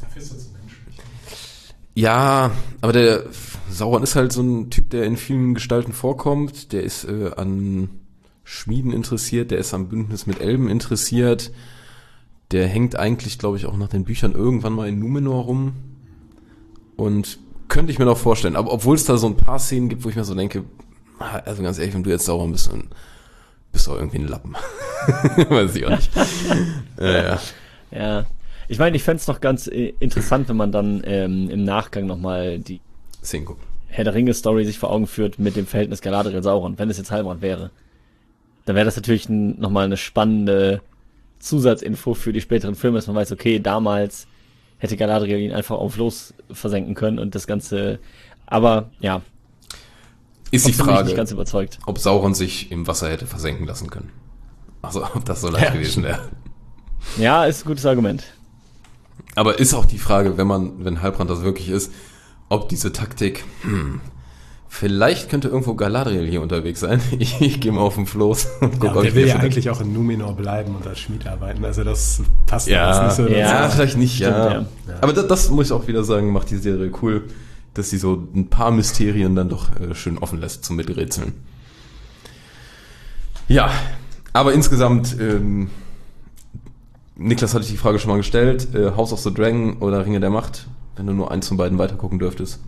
Ja, aber der Sauron ist halt so ein Typ, der in vielen Gestalten vorkommt. Der ist äh, an Schmieden interessiert, der ist am Bündnis mit Elben interessiert. Der hängt eigentlich, glaube ich, auch nach den Büchern irgendwann mal in Numenor rum. Und könnte ich mir noch vorstellen. Aber obwohl es da so ein paar Szenen gibt, wo ich mir so denke, also ganz ehrlich, wenn du jetzt Sauron bist, dann bist du auch irgendwie ein Lappen. Weiß ich auch nicht. ja, ja. Ja. Ich meine, ich fände es noch ganz äh, interessant, wenn man dann ähm, im Nachgang nochmal die Szenen guckt. Herr der Ringe-Story sich vor Augen führt mit dem Verhältnis Galadriel-Sauron. Wenn es jetzt Halbrand wäre, dann wäre das natürlich ein, nochmal eine spannende Zusatzinfo für die späteren Filme, dass man weiß, okay, damals hätte Galadriel ihn einfach auf los versenken können und das Ganze, aber ja. Ist die Frage, nicht ganz überzeugt. ob Sauron sich im Wasser hätte versenken lassen können. Also, ob das so leicht ja. gewesen wäre. Ja, ist ein gutes Argument. Aber ist auch die Frage, wenn man, wenn Halbrand das wirklich ist, ob diese Taktik, hm, vielleicht könnte irgendwo Galadriel hier unterwegs sein. Ich, ich gehe mal auf den Floß und gucke, ja, ob der ich will ja finde. eigentlich auch in Numenor bleiben und als Schmied arbeiten. Also das passt ja, nicht so. Ja, ja, vielleicht nicht, Stimmt, ja. ja. Aber das, das muss ich auch wieder sagen, macht die Serie cool, dass sie so ein paar Mysterien dann doch äh, schön offen lässt zum Miträtseln. Ja, aber insgesamt, ähm, Niklas hatte ich die Frage schon mal gestellt, äh, House of the Dragon oder Ringe der Macht, wenn du nur eins von beiden weitergucken dürftest.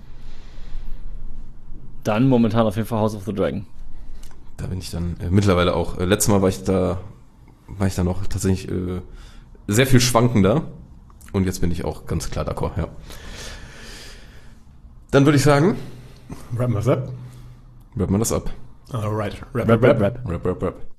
Dann momentan auf jeden Fall House of the Dragon. Da bin ich dann äh, mittlerweile auch, äh, letztes Mal war ich da, war ich da noch tatsächlich äh, sehr viel schwankender und jetzt bin ich auch ganz klar d'accord, ja. Dann würde ich sagen, Rappen wir das ab? rappen wir das ab. Alright. Rap, rap, rap. Rap, rap, rap.